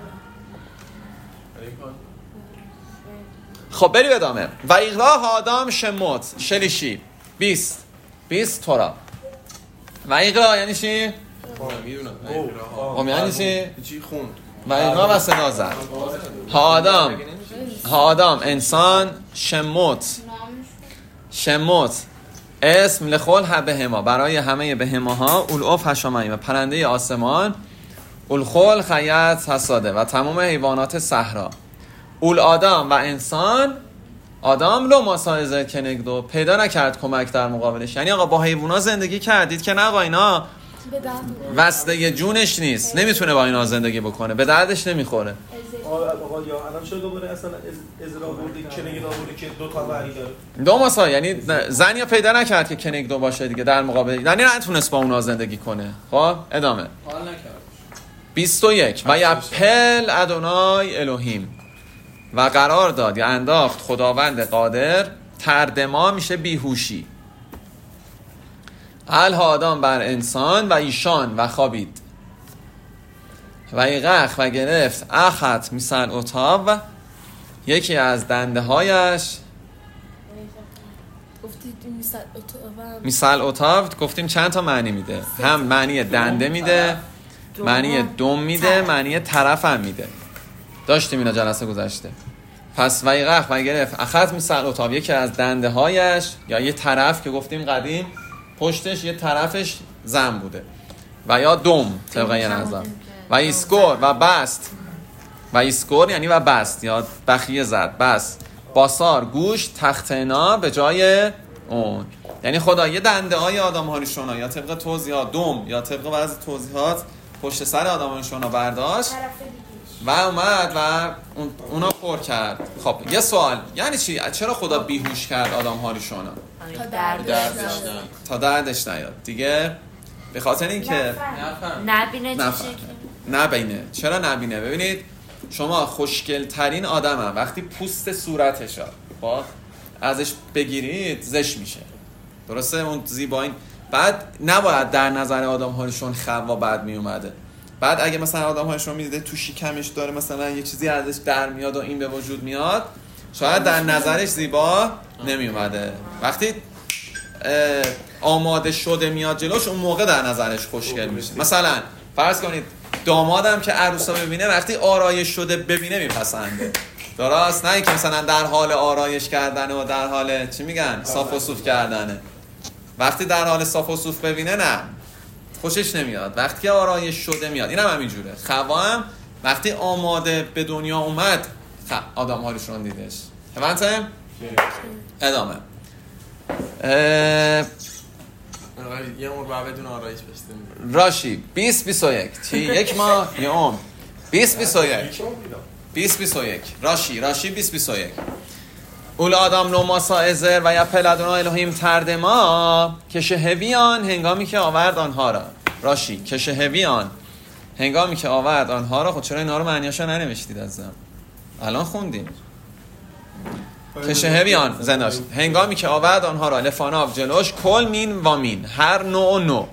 خب بریم ادامه. و ایقرا آدم شموت شلیشی بیست بیست تورا. و ایقرا یعنی چی؟ میدونم خب یعنی چی؟ چی خوند؟ و ایقرا و صدا زد ها آدم ها آدم انسان شموت شموت اسم لخول ها بهما برای همه بهماها اولعف هشامایی و پرنده آسمان، اولخول خیط حساده و تمام حیوانات صحرا، اول آدم و انسان آدم لو ماسایزه کنگدو پیدا نکرد کمک در مقابلش. یعنی آقا با حیوونا زندگی کردید که نه آقا اینا وسته جونش نیست، نمیتونه با اینا زندگی بکنه، به دردش نمیخوره. آقا یا الان چرا دوباره اصلا ازرا بوده کنگدو بوده که دو تا وری داره؟ دو ماسا یعنی زن یا پیدا نکرد که کنگدو باشه دیگه در مقابل، یعنی نتونست با اونا زندگی کنه. خب ادامه حال نکرد. بیست و یک و یپل ادونای الوهیم و قرار داد یا انداخت خداوند قادر تردما میشه بیهوشی الها آدم بر انسان و ایشان و خوابید و ایغخ و گرفت اخت میسل اتاب یکی از دنده هایش میسل اتاب گفتیم چند تا معنی میده، هم معنی دنده میده، معنی دم میده، معنی طرف هم میده. داشتیم اینا جلسه گذشته. پس ویقخ و گرفت اخذ میسل اتاب یکی از دنده هایش یا یه طرف که گفتیم قدیم پشتش یه طرفش زن بوده و یا دم طبقه یه نظر و ایسکور و بست و ایسکور یعنی و بست یا بخیه زد بست باسار گوش تختنا به جای اون، یعنی خدا یه دنده های آدم هاریشونا یا طبق توضیحات دم یا طبق بعضی توضیحات پشت سر آدم هاریشونا برداشت و اومد و اونا پر کرد. خب یه سوال، یعنی چی؟ چرا خدا بیهوش کرد آدم هاریشونا؟ تا دردش تا دردش نیاد دیگه، به خاطر این که نبینه چه نبینه. چرا نبینه؟ ببینید شما خوشگل ترین آدم هم وقتی پوست صورتش ها ازش بگیرید زشت میشه، درسته؟ اون زیبایین بعد نباید در نظر آدم هاریشون خوا بد می اومده. بعد اگه مثلا آدم هاریشون میدیده تو شکمش داره مثلا یه چیزی ازش در میاد و این به وجود میاد، شاید در نظرش زیبا نمی اومده. وقتی آماده شده میاد جلوش اون موقع در نظرش خوشگل میشه. مثلا فرض کنید دامادم که عروسا ببینه وقتی آرایش شده ببینه میپسنده، درست؟ نه اینکه مثلا در حال آرایش کردنه و در حال چی میگن صاف و صوف کردنه. وقتی در حال صاف و صوف ببینه نه خوشش نمیاد، وقتی که آرایش شده میاد. اینم همینجوره. خوا هم وقتی آماده به دنیا اومد آدم هاریشون دیدش. فهمتم؟ ادامه یه عمر باید بدون آرایش بشتیم راشی بیست بیست و یک چی؟ یک ماه یه عمر بیست بیست و یک بیست بیست و یک راشی راشی بیست بیست و یک اول آدم لو ماسا ازر و یا پلدونا الهیم تردما که شهویان هنگامی که آورد آنها را. راشی که شهویان هنگامی که آورد آنها را. خود چرا اینا رو معنیاشو ننوشتید ازم؟ الان خوندیم که شهویان زنداش هنگامی که آورد آنها را لفاناف جلوش کل مین و مین هر نوع و نوع.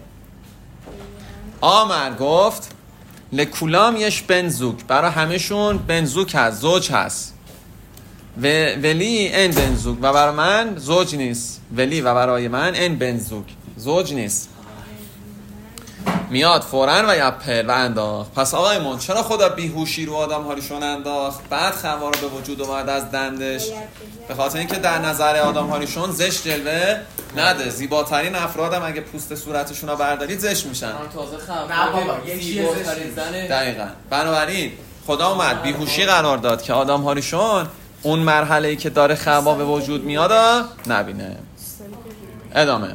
آمر گفت لکولام یش بنزوک برای همشون بنزوک هست، زوج هست. و ولی ان بنزوک و برای من زوج نیست. ولی و برای من ان بنزوک زوج نیست. میاد فوراً و یپل و انداخت. پس آقای من چرا خدا بیهوشی رو آدم هاریشون انداخت بعد خوا رو به وجود اومد از دندش؟ به خاطر اینکه در نظر آدم هاریشون زشت جلوه نده. زیباترین افرادم اگه پوست صورتشون رو بردارید زشت میشن. تازه خوا نه بابا یه چیز زنه. دقیقاً. بنابراین خدا اومد بیهوشی قرار داد که آدم هاریشون اون مرحله‌ای که داره خوا به وجود میاد نبینه. ادامه.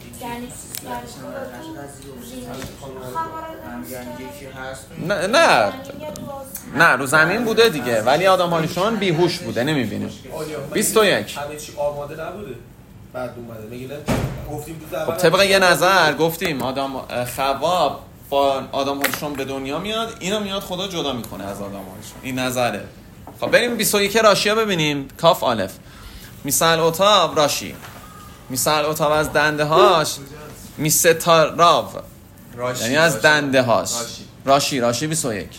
نه نه نه رو زمین بوده دیگه ولی آدم هاریشون بیهوش بوده نمیبینه. بیست و یک. همه چی آماده نبوده بعد اومده میگه گفتیم تو خب طبق یه نظر گفتیم آدم خوا با آدم هاریشون به دنیا میاد اینو میاد خدا جدا میکنه از آدم هاریشون. این نظره. خب بریم بیست و یک راشی ها ببینیم. کاف الف مثال اتاب راشی مثال اتاب از دنده هاش میستاراو یعنی از دنده هاش راشی راشی بیست و یک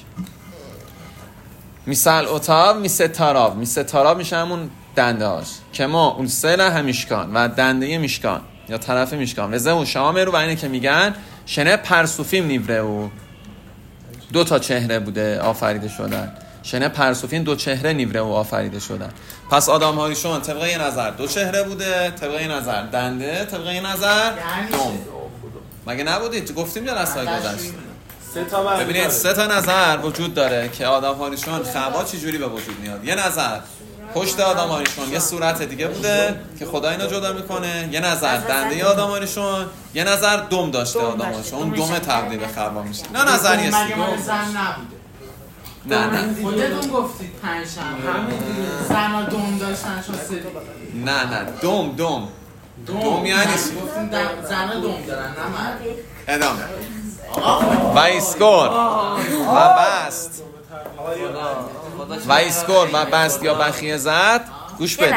مثال اتاب میستاراو میستاراو میشه همون دنده هاش که ما اون سل همیشکان و دنده میشکان یا طرف میشکان وزه و شامه رو و اینه که میگن شنه پرسوفیم نیوره او دو تا چهره بوده آفریده شدن. شنه پرسوفین دو چهره نیوره و آفریده شدن. پس آدم هاریشون طبق یه نظر دو چهره بوده، طبق یه نظر دنده، طبق یه نظر دوم. مگه نبودید؟ گفتیم جلسه‌های گذشته. سه تا ببینید سه تا نظر وجود داره که آدم هاریشون خوا چه جوری به وجود میاد. یه نظر پشت آدم هاریشون یه صورت دیگه بوده که خدا اینو جدا میکنه. یه نظر دنده آدم هاریشون، یه نظر دم داشته آدم هاریشون. اون دم تبدیل به خوا میشه. نه نظریه است. مگه مال زن نبوده؟ نه نه خودتون گفتید پنجشنبه زنا دم داشتن چون سری. نه نه دم دم دم یعنی گفتیم زنا دم دارن نه مرد. ادامه و ایسکور و بست و ایسکور و بست یا بخیه زد. گوش بدید.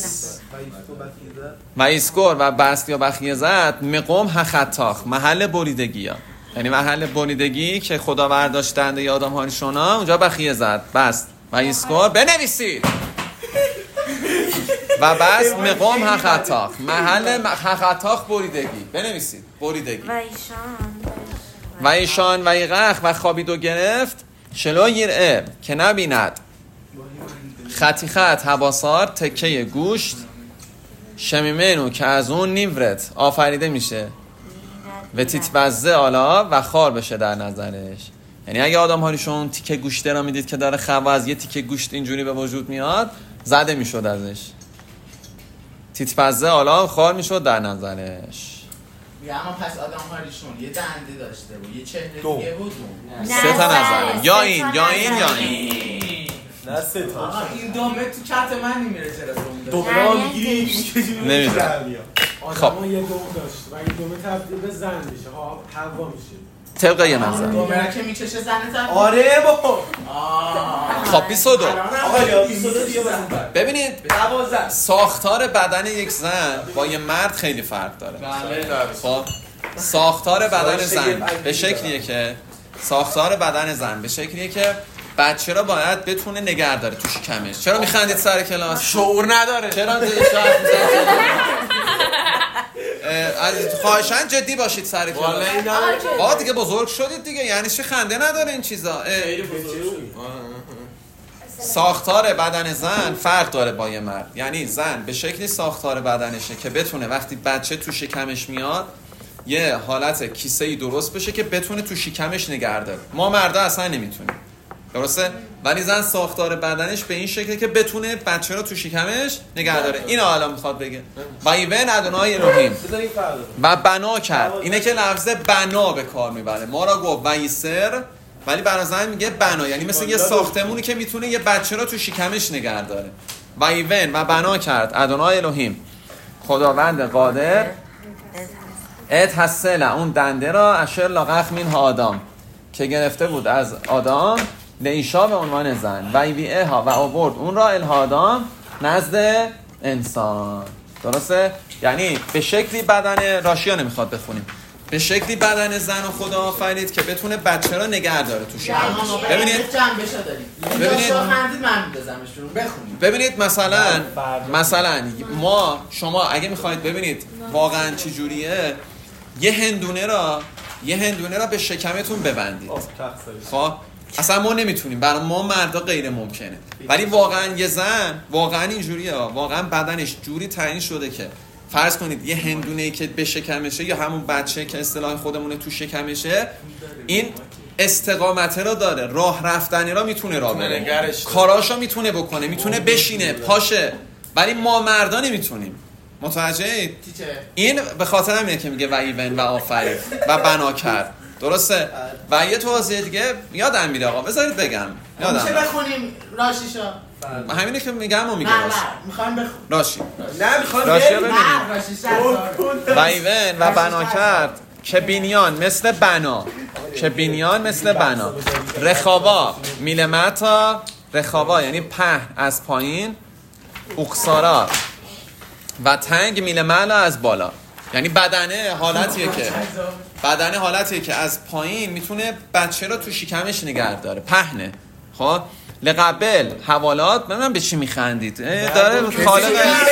و ایسکور و بست یا بخیه زد مقام هخطاخ محل بریدگی ها یعنی محل بریدگی که خدا برداشتنده ی آدم هاریشون ها اونجا بخیه زد. بست و ایسکور بنویسید و بست مقام هخطاخ محل هخطاخ بریدگی بنویسید بریدگی. و ایشان و ایغخ و خوابید و گرفت شلو یرعه که نبیند خطی خط حباسار تکه گوشت شمیمنو که از اون نیورت آفریده میشه و تیتبزه آلا و خار بشه در نظرش. یعنی اگه آدم هاریشون تیکه گوشته را میدید که داره خوا از یه تیکه گوشت اینجوری به وجود میاد زده میشد ازش. تیتبزه آلا خار میشد در نظرش. اما پس آدم هاریشون یه دنده داشته بود یه چهره دیگه بود. سه تا نظره یا این یا این یا این. نه سه تا. این دومه تو چت من نمیره چرا دوم دومه ها میگیری نمیدونم. آدم ها یه دوم داشت و این دومه تبدیل به زن میشه ها حوا میشه طبق یه نظر دومه که میکشه زن تبدیل. آره بابا. خب بیست و دو آقا یا بیست و دو دیگه بزن. ببینید ساختار بدن یک زن با یه مرد خیلی فرق داره. خب ساختار بدن زن به شکلیه که ساختار بدن زن به شکلیه که بچه را باید بتونه نگه داره تو شکمش. چرا میخندید سر کلاس؟ شعور نداره. چرا از خواهشاً جدی باشید سر کلاس. آقا دیگه بزرگ شدید دیگه یعنی چه خنده نداره این چیزا. ساختار بدن زن فرق داره با یه مرد. یعنی زن به شکلی ساختار بدنشه که بتونه وقتی بچه تو شکمش میاد یه حالت کیسه‌ای درست بشه که بتونه تو شکمش نگه داره. ما مردا اصلا نمیتونیم. درسته؟ ولی زن ساختار بدنش به این شکله که بتونه بچه رو تو شکمش نگه داره. اینو حالا میخواد بگه و ایون ادونای الهیم و بنا کرد. اینه که لفظ بنا به کار میبره. ما را گفت و ایسر ولی برای زن میگه بنا یعنی مثل یه ساختمونی که میتونه یه بچه رو تو شکمش نگه داره. و ایون و بنا کرد ادونای الهیم خداوند قادر ات حسل اون دنده را اشر لاغخ من آدم که گرفته بود از آدم لیشا به عنوان زن و ایویه ها و آورد اون را الهادام نزد انسان. درسته؟ یعنی به شکلی بدن راشی ها نمیخواد بخونیم به شکلی بدن زن و خدا آفرید که بتونه بچه را نگه داره تو شکمش. ببینید ببینید ببینید مثلا مثلا ما شما اگه میخواید ببینید واقعا چی جوریه یه هندونه را یه هندونه را به شکمتون ببندید. خب اصلا ما نمیتونیم، برای ما مردا غیر ممکنه، ولی واقعا یه زن واقعا اینجوریه، واقعا بدنش جوری تعیین شده که فرض کنید یه هندونه‌ای که به شکمشه یا همون بچه که اصطلاح خودمونه تو شکمشه، این استقامت را داره، راه رفتنی را میتونه راه بره، کاراشو میتونه بکنه، میتونه بشینه، پاشه، ولی ما مردا نمیتونیم. متوجه؟ این به خاطر همینه که میگه و ایون و آفرین و بنا کرد. درسته؟ و یه توضیح دیگه یادم میره آقا، بذارید بگم. یادم میشه بخونیم راشیشا؟ همینه که میگم و میگه نه راشی. نه میخوام بخونیم راشی. نه میخوام راشی ببینیم. نه راشیشا. و ایون و بنا کرد که بینیان مثل بنا، که بینیان مثل بنا، رخابا میلمتا، رخابا یعنی پهن از پایین، اقصارا و تنگ میلملا از بالا، یعنی بدنه حالتیه که بدنه حالتیه که از پایین میتونه بچه رو تو شکمش نگه داره، پهنه. خب لقبل حوالات، من به چی میخندید؟ داره خالق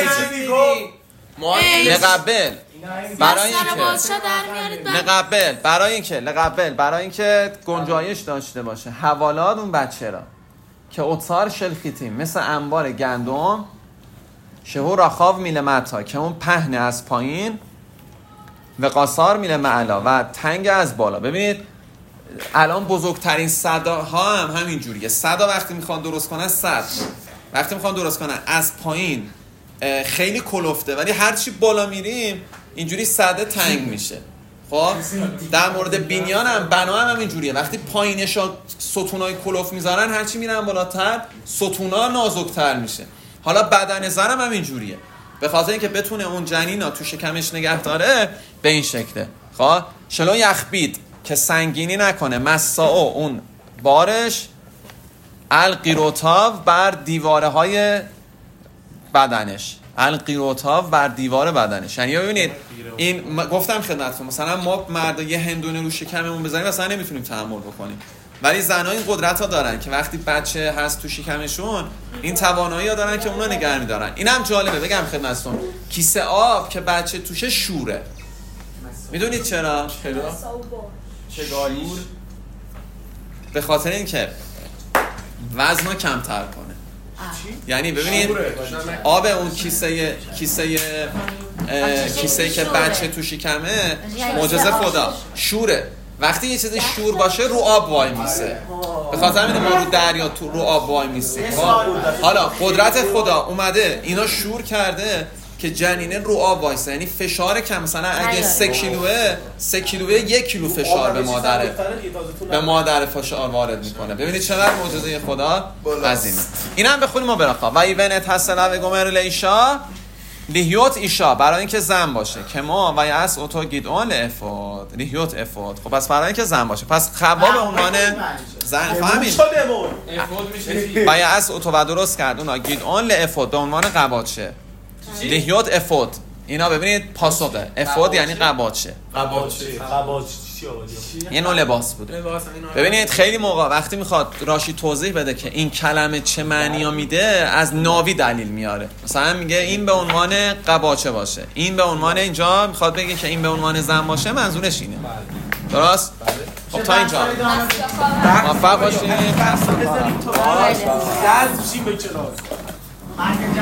لقبل برای اینکه لقبل برای اینکه لقبل برای اینکه گنجایش داشته باشه حوالات اون بچه را که اطار شلخیتیم مثل انبار گندم، شهور راخاو میله متا که اون پهن از پایین، و قاصار میله معلا و تنگ از بالا. ببینید الان بزرگترین صداها هم همین جوریه. صدا وقتی میخوان درست کنن، صد وقتی میخوان درست کنن از پایین خیلی کلفته، ولی هرچی بالا میریم اینجوری صده تنگ میشه. خب در مورد بینیان هم بنا هم همین جوریه، وقتی پایینش ستونای کلوف میذارن هرچی میرن بالاتر ستونا نازکتر میشه. حالا بدن زن هم همین جوریه، به خاطر اینکه بتونه اون جنینا تو شکمش نگه داره به این شکله. خب شلو یخبید که سنگینی نکنه، مساو اون بارش، القیروتاو بر دیواره های بدنش، القیروتاو بر دیوار بدنش. یعنی ببینید این گفتم خدمتتون، مثلا ما مردا یه هندونه رو شکممون بزنیم مثلا نمیتونیم تحمل بکنیم، ولی زنها این قدرت ها دارن که وقتی بچه هست تو شکمشون این توانایی ها دارن که اونا نگه میدارن. اینم جالبه بگم خدمتتون، کیسه آب که بچه توشه شوره. میدونید چرا؟ چرا؟ چگالیش؟ به خاطر اینکه وزنو کمتر کنه. یعنی ببینید آب اون کیسه کیسه کیسه که بچه تو شکمه معجزه خدا شوره. وقتی یه چیزی شور باشه رو آب وای میسه، به خاطر همین ما رو دریا تو رو آب وای میسیم. حالا قدرت خدا اومده اینا شور کرده که جنینه رو آب وایسه، یعنی فشار کم، مثلا اگه سه کیلوه سه کیلوه یک کیلو فشار به مادره به مادر فشار وارد میکنه. ببینید چقدر معجزه خدا عظیمه. اینم بخونیم ما برخوا و ایونت حسنا و گمر لیشا لیهیوت ایشا، برای اینکه زن باشه که ما و یاس اوتو گیدون لافود لیهیوت افود. خب پس برای اینکه زن باشه، پس خوا به عنوان زن فهمید و یاس اوتو و درست کرد اونا گیدون لافود به عنوان قباچه، لیهیوت افود. اینا ببینید پاسخه افود یعنی قباچه. قباچه قباچه یه نوع لباس بوده. ببینید خیلی موقع وقتی میخواد راشی توضیح بده که این کلمه چه معنی میده از ناوی دلیل میاره، مثلا میگه این به عنوان قباچه باشه، این به عنوان اینجا میخواد بگه که این به عنوان زن باشه، منظورش اینه. درست؟ خب تا اینجا موفق باشید. دست بشیم به کلاس.